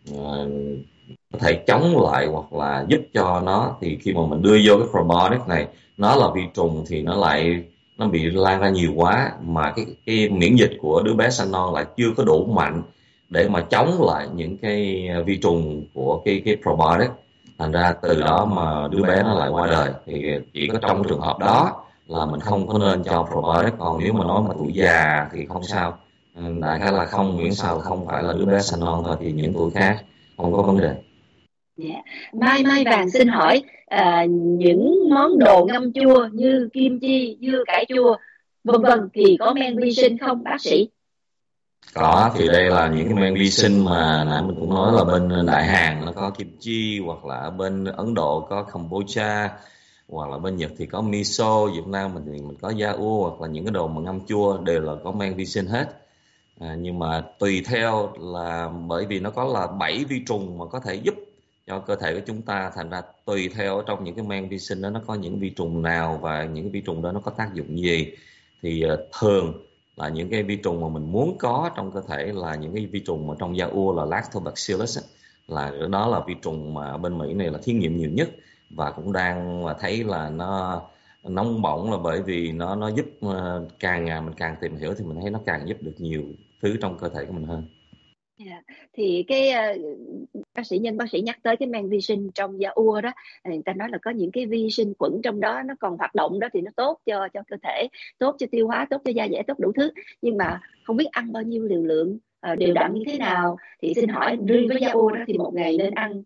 có thể chống lại hoặc là giúp cho nó, thì khi mà mình đưa vô cái probiotic này, nó là vi trùng thì nó bị lan ra nhiều quá, mà cái miễn dịch của đứa bé sanh non lại chưa có đủ mạnh để mà chống lại những cái vi trùng của cái probiotic. Thành ra từ đó mà đứa bé nó lại qua đời. Thì chỉ có trong trường hợp đó là mình không có nên cho probiotic. Còn nếu mà nói mà tuổi già thì không sao, đại khái là không, miễn sao không phải là đứa bé sanh non thôi, thì những tuổi khác không có vấn đề. Mai Vàng xin hỏi: những món đồ ngâm chua như kim chi, dưa cải chua, vân vân thì có men vi sinh không bác sĩ? Có, thì đây là những cái men vi sinh mà nãy mình cũng nói là bên Đại Hàn nó có kim chi, hoặc là ở bên Ấn Độ có kombucha, hoặc là bên Nhật thì có miso, Việt Nam mình thì mình có yaourt, hoặc là những cái đồ mà ngâm chua đều là có men vi sinh hết. Nhưng mà tùy theo là bởi vì nó có là 7 vi trùng mà có thể giúp cho cơ thể của chúng ta, thành ra tùy theo trong những cái men vi sinh đó nó có những vi trùng nào và những cái vi trùng đó nó có tác dụng gì. Thì thường là những cái vi trùng mà mình muốn có trong cơ thể là những cái vi trùng mà trong yaourt là lactobacillus, là đó là vi trùng mà bên Mỹ này là thí nghiệm nhiều nhất, và cũng đang là thấy là nó nóng bỏng, là bởi vì nó giúp càng ngày mình càng tìm hiểu thì mình thấy nó càng giúp được nhiều thứ trong cơ thể của mình hơn. Thì bác sĩ nhắc tới cái men vi sinh trong yaourt đó, người ta nói là có những cái vi sinh khuẩn trong đó nó còn hoạt động đó, thì nó tốt cho cơ thể, tốt cho tiêu hóa, tốt cho da dẻ, tốt đủ thứ. Nhưng mà không biết ăn bao nhiêu liều lượng đều đặn như thế nào, thì xin hỏi riêng với yaourt đó thì một ngày nên ăn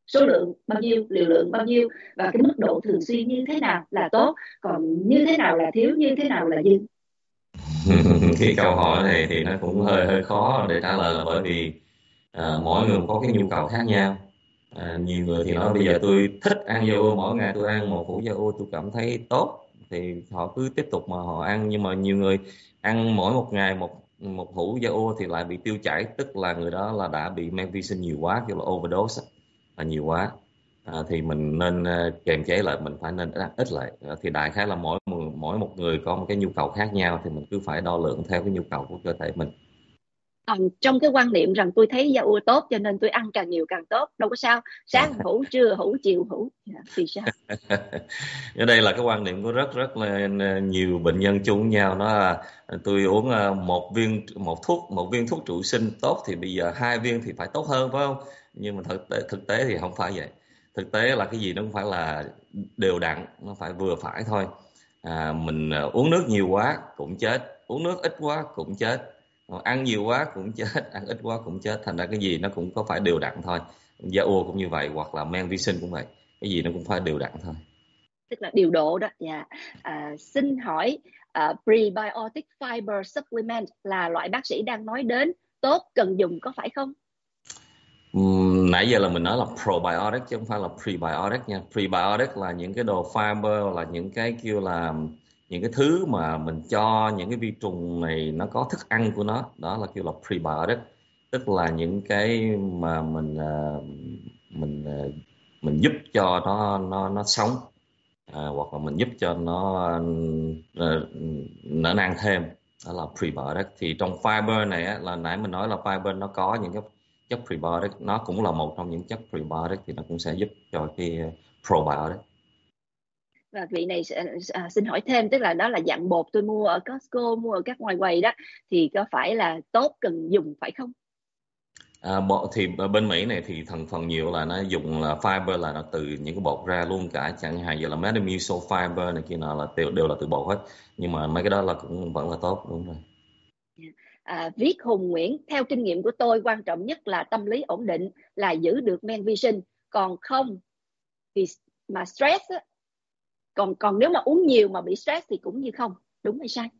số lượng bao nhiêu, liều lượng bao nhiêu và cái mức độ thường xuyên như thế nào là tốt, còn như thế nào là thiếu, như thế nào là dư? Cái câu hỏi này thì nó cũng hơi hơi khó để trả lời, là bởi vì mỗi người có cái nhu cầu khác nhau. Nhiều người thì nói bây giờ tôi thích ăn dâu, mỗi ngày tôi ăn một hũ dâu tôi cảm thấy tốt, thì họ cứ tiếp tục mà họ ăn. Nhưng mà nhiều người ăn mỗi một ngày một một hũ dâu thì lại bị tiêu chảy, tức là người đó là đã bị magnesium nhiều quá, kiểu là overdose là nhiều quá. Thì mình nên kiềm chế lại, mình phải nên ăn ít lại. Thì đại khái là mỗi một người có một cái nhu cầu khác nhau, thì mình cứ phải đo lường theo cái nhu cầu của cơ thể mình. Còn trong cái quan niệm rằng tôi thấy da ua tốt cho nên tôi ăn càng nhiều càng tốt, đâu có sao, sáng hủ, trưa hủ, chiều hủ, thì sao? Ở đây là cái quan niệm của rất rất là nhiều bệnh nhân chung với nhau, đó là tôi uống một viên thuốc trụ sinh tốt thì bây giờ 2 viên thì phải tốt hơn, phải không? Nhưng mà thực tế thì không phải vậy. Thực tế là cái gì nó cũng phải là đều đặn, nó phải vừa phải thôi. Mình uống nước nhiều quá cũng chết, uống nước ít quá cũng chết, ăn nhiều quá cũng chết, ăn ít quá cũng chết. Thành ra cái gì nó cũng có phải đều đặn thôi. Da ua cũng như vậy, hoặc là men vi sinh cũng vậy, cái gì nó cũng phải đều đặn thôi. Tức là điều độ đó. Dạ. Xin hỏi, prebiotic fiber supplement là loại bác sĩ đang nói đến, tốt, cần dùng, có phải không? Nãy giờ là mình nói là probiotic chứ không phải là prebiotic nha. Prebiotic là những cái đồ fiber, là những cái kêu là những cái thứ mà mình cho những cái vi trùng này nó có thức ăn của nó, đó là kêu là prebiotic. Tức là những cái mà mình mình giúp cho nó sống, hoặc là mình giúp cho nó nở nang thêm, đó là prebiotic. Thì trong fiber này á, là nãy mình nói là fiber nó có những cái chất prebiotic, nó cũng là một trong những chất prebiotic, thì nó cũng sẽ giúp cho cái probiotic. Và vị này xin hỏi thêm, tức là đó là dạng bột tôi mua ở Costco, mua ở các ngoài quầy đó, thì có phải là tốt, cần dùng, phải không? Thì ở bên Mỹ này thì thành phần nhiều là nó dùng là fiber, là nó từ những cái bột ra luôn cả, chẳng hạn như là Metamucil fiber này kia nào là đều là từ bột hết. Nhưng mà mấy cái đó là cũng vẫn là tốt, đúng rồi. Viết Hùng Nguyễn, theo kinh nghiệm của tôi, quan trọng nhất là tâm lý ổn định, là giữ được men vi sinh, còn không thì mà stress á, còn nếu mà uống nhiều mà bị stress thì cũng như không, đúng hay sai?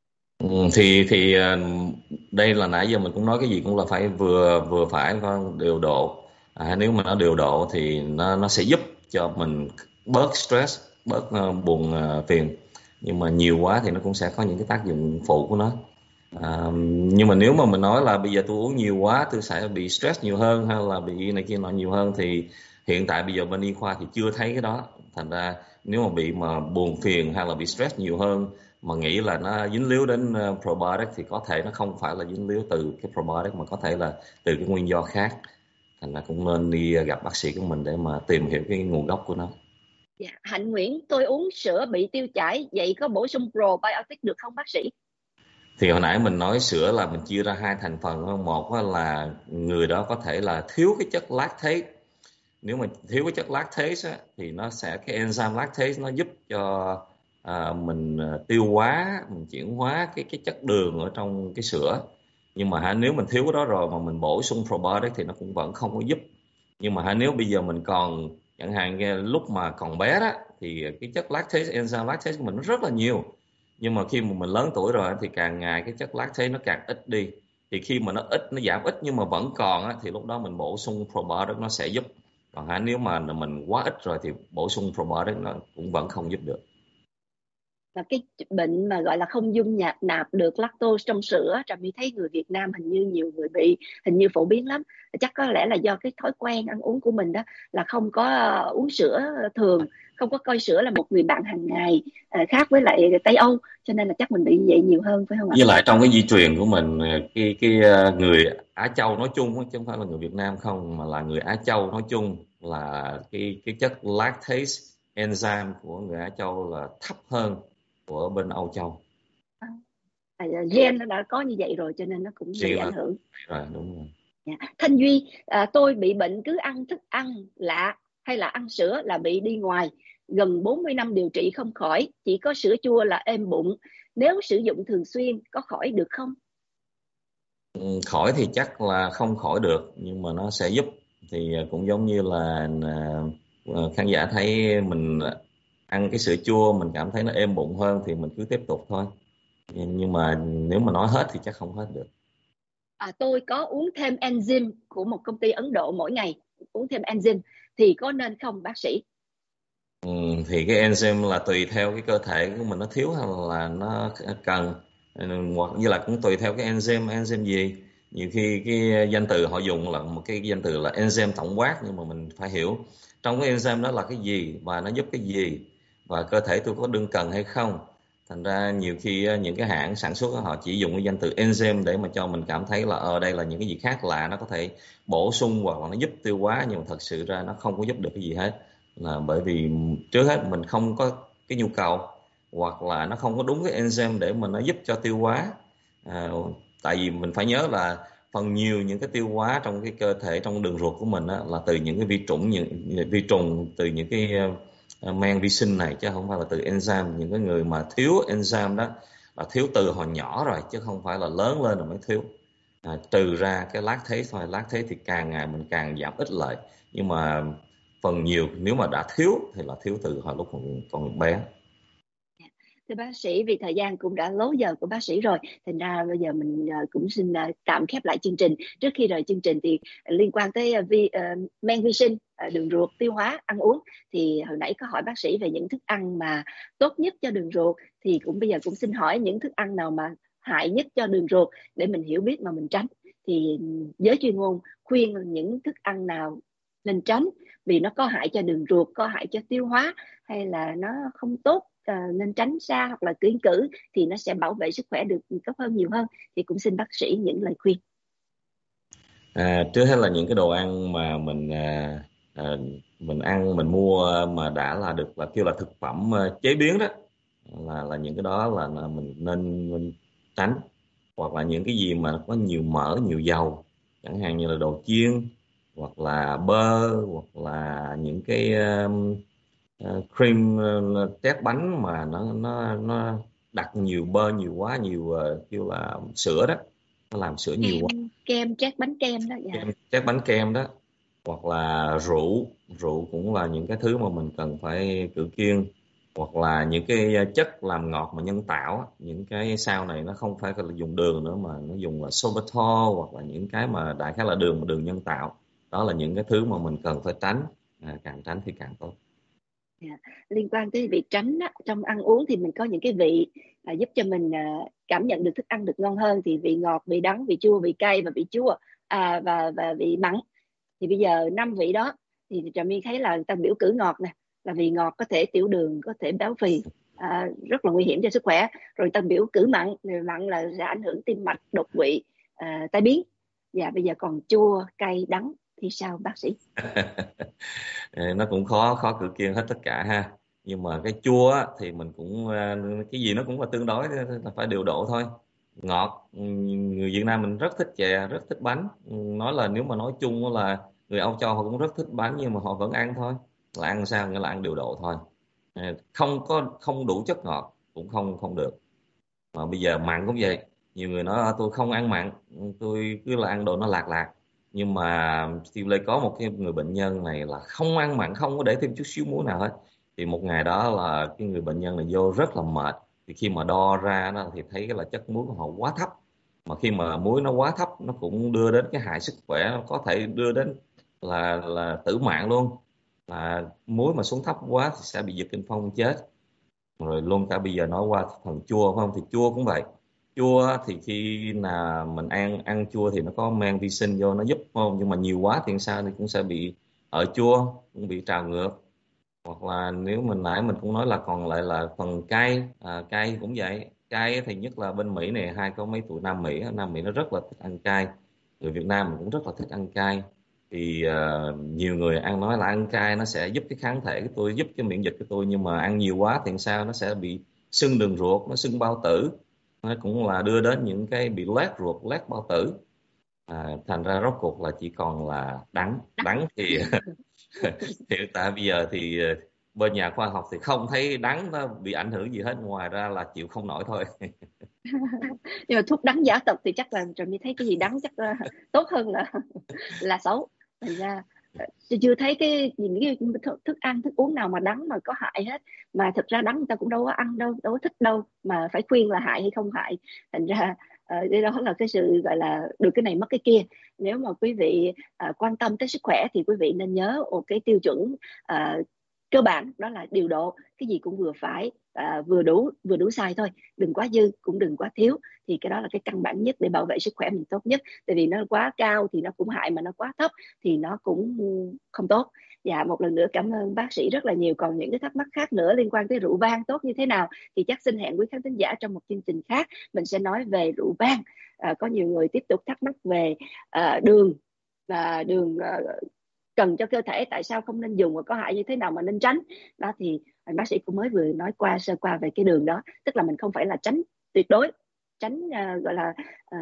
Thì đây là nãy giờ mình cũng nói cái gì cũng là phải vừa vừa phải, con điều độ. Nếu mà nó điều độ thì nó sẽ giúp cho mình bớt stress, bớt buồn phiền. Nhưng mà nhiều quá thì nó cũng sẽ có những cái tác dụng phụ của nó. Nhưng mà nếu mà mình nói là bây giờ tôi uống nhiều quá tôi sẽ bị stress nhiều hơn, hay là bị này kia nọ nhiều hơn, thì hiện tại bây giờ bên y khoa thì chưa thấy cái đó. Thành ra nếu mà bị mà buồn phiền hay là bị stress nhiều hơn mà nghĩ là nó dính líu đến probiotic, thì có thể nó không phải là dính líu từ cái probiotic, mà có thể là từ cái nguyên do khác. Thành ra cũng nên đi gặp bác sĩ của mình để mà tìm hiểu cái nguồn gốc của nó. Dạ. Hạnh Nguyễn, tôi uống sữa bị tiêu chảy, vậy có bổ sung probiotic được không bác sĩ? Thì hồi nãy mình nói sữa là mình chia ra 2 thành phần. Một là người đó có thể là thiếu cái chất lactate. Nếu mà thiếu cái chất lactase á, thì nó sẽ cái enzyme lactase nó giúp cho mình tiêu hóa, mình chuyển hóa cái chất đường ở trong cái sữa. Nhưng mà nếu mình thiếu cái đó rồi mà mình bổ sung probiotic thì nó cũng vẫn không có giúp. Nhưng mà nếu bây giờ mình còn, chẳng hạn như lúc mà còn bé đó, thì cái chất lactase, enzyme lactase của mình nó rất là nhiều. Nhưng mà khi mà mình lớn tuổi rồi thì càng ngày cái chất lactase nó càng ít đi. Thì khi mà nó giảm ít nhưng mà vẫn còn á, thì lúc đó mình bổ sung probiotic nó sẽ giúp. Còn nếu mà mình quá ít rồi thì bổ sung probiotic nó cũng vẫn không giúp được. Và cái bệnh mà gọi là không dung nạp được lactose trong sữa, Trà My thấy người Việt Nam hình như nhiều người bị, hình như phổ biến lắm. Chắc có lẽ là do cái thói quen ăn uống của mình đó, là không có uống sữa thường, không có coi sữa là một người bạn hàng ngày, khác với lại Tây Âu, cho nên là chắc mình bị như vậy nhiều hơn, phải không ạ? Với lại trong cái di truyền của mình, cái người Á Châu nói chung chứ không phải là người Việt Nam không, mà là người Á Châu nói chung, là cái chất lactase enzyme của người Á Châu là thấp hơn của bên Âu Châu. Gen nó đã có như vậy rồi cho nên nó cũng bị Riêng ảnh là hưởng. rồi, đúng rồi. Thanh Duy, tôi bị bệnh cứ ăn thức ăn lạ hay là ăn sữa là bị đi ngoài, gần 40 năm điều trị không khỏi, chỉ có sữa chua là êm bụng, nếu sử dụng thường xuyên có khỏi được không? Khỏi thì chắc là không khỏi được, nhưng mà nó sẽ giúp thì cũng giống như là khán giả thấy mình ăn cái sữa chua mình cảm thấy nó êm bụng hơn thì mình cứ tiếp tục thôi, nhưng mà nếu mà nói hết thì chắc không hết được. Tôi có uống thêm enzyme của một công ty Ấn Độ mỗi ngày, uống thêm enzyme thì có nên không bác sĩ? Thì cái enzyme là tùy theo cái cơ thể của mình nó thiếu hay là nó cần. Hoặc như là cũng tùy theo cái enzyme gì. Nhiều khi cái danh từ họ dùng là một cái danh từ là enzyme tổng quát, nhưng mà mình phải hiểu trong cái enzyme đó là cái gì và nó giúp cái gì và cơ thể tôi có đương cần hay không. Thành ra nhiều khi những cái hãng sản xuất họ chỉ dùng cái danh từ enzyme để mà cho mình cảm thấy là ở đây là những cái gì khác lạ, nó có thể bổ sung hoặc là nó giúp tiêu hóa, nhưng mà thật sự ra nó không có giúp được cái gì hết, là bởi vì trước hết mình không có cái nhu cầu hoặc là nó không có đúng cái enzyme để mà nó giúp cho tiêu hóa. à, Tại vì mình phải nhớ là phần nhiều những cái tiêu hóa trong cái cơ thể, trong đường ruột của mình á, là từ những cái vi trùng, từ những cái men vi sinh này, chứ không phải là từ enzyme. Những cái người mà thiếu enzyme đó là thiếu từ hồi nhỏ rồi, chứ không phải là lớn lên rồi mới thiếu. Trừ ra cái lát thế thôi, lát thế thì càng ngày mình càng giảm ít lại, nhưng mà phần nhiều nếu mà đã thiếu thì là thiếu từ hồi lúc còn bé. Thưa bác sĩ, vì thời gian cũng đã lố giờ của bác sĩ rồi, thành ra bây giờ mình cũng xin tạm khép lại chương trình. Trước khi rời chương trình thì liên quan tới men vi sinh, đường ruột, tiêu hóa, ăn uống, thì hồi nãy có hỏi bác sĩ về những thức ăn mà tốt nhất cho đường ruột, thì cũng bây giờ cũng xin hỏi những thức ăn nào mà hại nhất cho đường ruột để mình hiểu biết mà mình tránh. Thì giới chuyên môn khuyên những thức ăn nào nên tránh vì nó có hại cho đường ruột, có hại cho tiêu hóa, hay là nó không tốt, nên tránh xa, hoặc là kiêng cữ thì nó sẽ bảo vệ sức khỏe được tốt hơn, nhiều hơn. Thì cũng xin bác sĩ những lời khuyên. Trước hết là những cái đồ ăn mà à, mình ăn, mình mua mà đã là được là kêu là thực phẩm chế biến đó, là những cái đó là mình tránh. Hoặc là những cái gì mà có nhiều mỡ, nhiều dầu, chẳng hạn như là đồ chiên, hoặc là bơ, hoặc là những cái cream, tét bánh mà nó đặt nhiều bơ, nhiều quá, nhiều kêu là sữa đó, nó làm sữa nhiều quá. Kem trét bánh kem đó, dạ. Tét bánh kem đó, hoặc là rượu. Rượu cũng là những cái thứ mà mình cần phải cự kiêng. Hoặc là những cái chất làm ngọt mà nhân tạo á, những cái sau này nó không phải là dùng đường nữa mà nó dùng là sorbitol, hoặc là những cái mà đại khái là đường mà đường nhân tạo. Đó là những cái thứ mà mình cần phải tránh, càng tránh thì càng tốt. Dạ. Liên quan tới việc tránh á, trong ăn uống thì mình có những cái vị giúp cho mình cảm nhận được thức ăn được ngon hơn, thì vị ngọt, vị đắng, vị chua, vị cay và vị chua, và vị mặn. Thì bây giờ năm vị đó thì Trà My thấy là người ta biểu cử ngọt nè, là vì ngọt có thể tiểu đường, có thể béo phì, rất là nguy hiểm cho sức khỏe. Rồi ta biểu cử mặn, người mặn là sẽ ảnh hưởng tim mạch, đột quỵ, tai biến. Và bây giờ còn chua, cay, đắng thì sao bác sĩ? Nó cũng khó khó cự kiêng hết tất cả ha. Nhưng mà cái chua á, thì mình cũng cái gì nó cũng là tương đối, là phải điều độ thôi. Ngọt, người Việt Nam mình rất thích chè, rất thích bánh. Nói là nếu mà nói chung là người Âu Châu họ cũng rất thích bánh, nhưng mà họ vẫn ăn thôi. Là ăn sao, nghĩa là ăn điều độ thôi. Không đủ chất ngọt cũng không không được. Mà bây giờ mặn cũng vậy. Nhiều người nói tôi không ăn mặn, tôi cứ là ăn đồ nó lạc lạc. Nhưng mà Steve Lê có một cái người bệnh nhân này là không ăn mặn, không có để thêm chút xíu muối nào hết. Thì một ngày đó là cái người bệnh nhân này vô rất là mệt. Thì khi mà đo ra đó thì thấy cái là chất muối của họ quá thấp. Mà khi mà muối nó quá thấp, nó cũng đưa đến cái hại sức khỏe, có thể đưa đến là tử mạng luôn. Là muối mà xuống thấp quá thì sẽ bị giật kinh phong chết. Rồi luôn cả bây giờ nói qua phần chua phải không, thì chua cũng vậy. Chua thì khi nào mình ăn chua thì nó có men vi sinh vô nó giúp không, nhưng mà nhiều quá thì sao thì cũng sẽ bị ở chua, cũng bị trào ngược. Hoặc là nếu mình nãy mình cũng nói là còn lại là phần cay, cay cũng vậy. Cay thì nhất là bên Mỹ này, có mấy tụi Nam Mỹ nó rất là thích ăn cay. Người Việt Nam mình cũng rất là thích ăn cay. Thì nhiều người ăn nói là ăn cay nó sẽ giúp cái kháng thể của tôi, giúp cái miễn dịch của tôi, nhưng mà ăn nhiều quá thì sao, nó sẽ bị sưng đường ruột, nó sưng bao tử, nó cũng là đưa đến những cái bị loét ruột, loét bao tử. Thành ra rốt cuộc là chỉ còn là đắng. Đắng thì hiện tại bây giờ thì bên nhà khoa học thì không thấy đắng nó bị ảnh hưởng gì hết, ngoài ra là chịu không nổi thôi. Nhưng mà thuốc đắng giả tật thì chắc là Trà My thấy cái gì đắng chắc tốt hơn là xấu. Thành ra chưa thấy những cái thức ăn thức uống nào mà đắng mà có hại hết, mà thực ra đắng người ta cũng đâu có ăn đâu có thích đâu mà phải khuyên là hại hay không hại. Thành ra đây đó là cái sự gọi là được cái này mất cái kia. Nếu mà quý vị quan tâm tới sức khỏe thì quý vị nên nhớ một cái tiêu chuẩn cơ bản, đó là điều độ, cái gì cũng vừa phải, vừa đủ size thôi, đừng quá dư cũng đừng quá thiếu. Thì cái đó là cái căn bản nhất để bảo vệ sức khỏe mình tốt nhất. Tại vì nó quá cao thì nó cũng hại, mà nó quá thấp thì nó cũng không tốt. Dạ, một lần nữa cảm ơn bác sĩ rất là nhiều. Còn những cái thắc mắc khác nữa liên quan tới rượu vang tốt như thế nào thì chắc xin hẹn quý khán thính giả trong một chương trình khác, mình sẽ nói về rượu vang. Có nhiều người tiếp tục thắc mắc về đường cần cho cơ thể, tại sao không nên dùng và có hại như thế nào mà nên tránh đó, thì bác sĩ cũng mới vừa nói sơ qua về cái đường đó. Tức là mình không phải là tránh tuyệt đối, tránh gọi là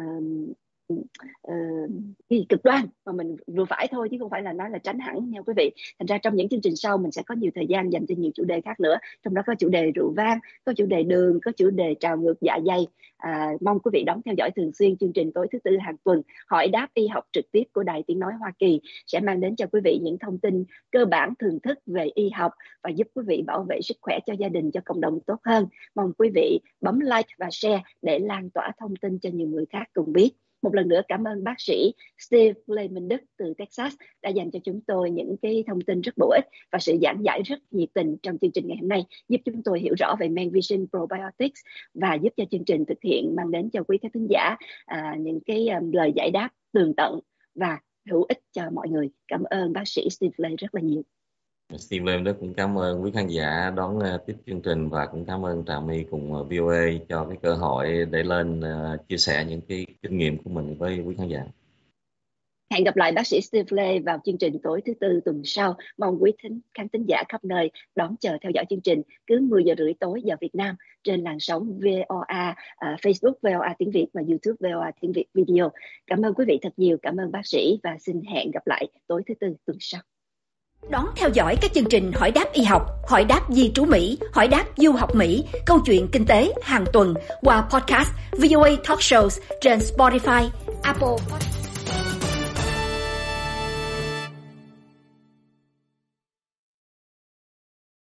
cực đoan, mà mình vừa phải thôi chứ không phải là nói là tránh hẳn nha quý vị. Thành ra trong những chương trình sau mình sẽ có nhiều thời gian dành cho nhiều chủ đề khác nữa, trong đó có chủ đề rượu vang, có chủ đề đường, có chủ đề trào ngược dạ dày. Mong quý vị đón theo dõi thường xuyên chương trình tối thứ Tư hàng tuần Hỏi đáp y học trực tiếp của Đài Tiếng Nói Hoa Kỳ, sẽ mang đến cho quý vị những thông tin cơ bản thường thức về y học và giúp quý vị bảo vệ sức khỏe cho gia đình, cho cộng đồng tốt hơn. Mong quý vị bấm like và share để lan tỏa thông tin cho nhiều người khác cùng biết. Một lần nữa cảm ơn bác sĩ Steve Lê Minh Đức từ Texas đã dành cho chúng tôi những cái thông tin rất bổ ích và sự giảng giải rất nhiệt tình trong chương trình ngày hôm nay, giúp chúng tôi hiểu rõ về MenVision Probiotics và giúp cho chương trình thực hiện mang đến cho quý khán thính giả những cái lời giải đáp tường tận và hữu ích cho mọi người. Cảm ơn bác sĩ Steve Lê rất là nhiều. Steve Lê Đức cũng cảm ơn quý khán giả đón tiếp chương trình, và cũng cảm ơn Trà My cùng VOA cho cái cơ hội để lên chia sẻ những cái kinh nghiệm của mình với quý khán giả. Hẹn gặp lại bác sĩ Steve Lê vào chương trình tối thứ Tư tuần sau. Mong quý khán thính giả khắp nơi đón chờ theo dõi chương trình cứ 10 giờ rưỡi tối giờ Việt Nam trên làn sóng VOA, Facebook VOA tiếng Việt và YouTube VOA tiếng Việt video. Cảm ơn quý vị thật nhiều, cảm ơn bác sĩ và xin hẹn gặp lại tối thứ Tư tuần sau. Đón theo dõi các chương trình Hỏi đáp y học, Hỏi đáp di trú Mỹ, Hỏi đáp du học Mỹ, Câu chuyện kinh tế hàng tuần qua podcast VOA Talk Shows trên Spotify, Apple Podcast.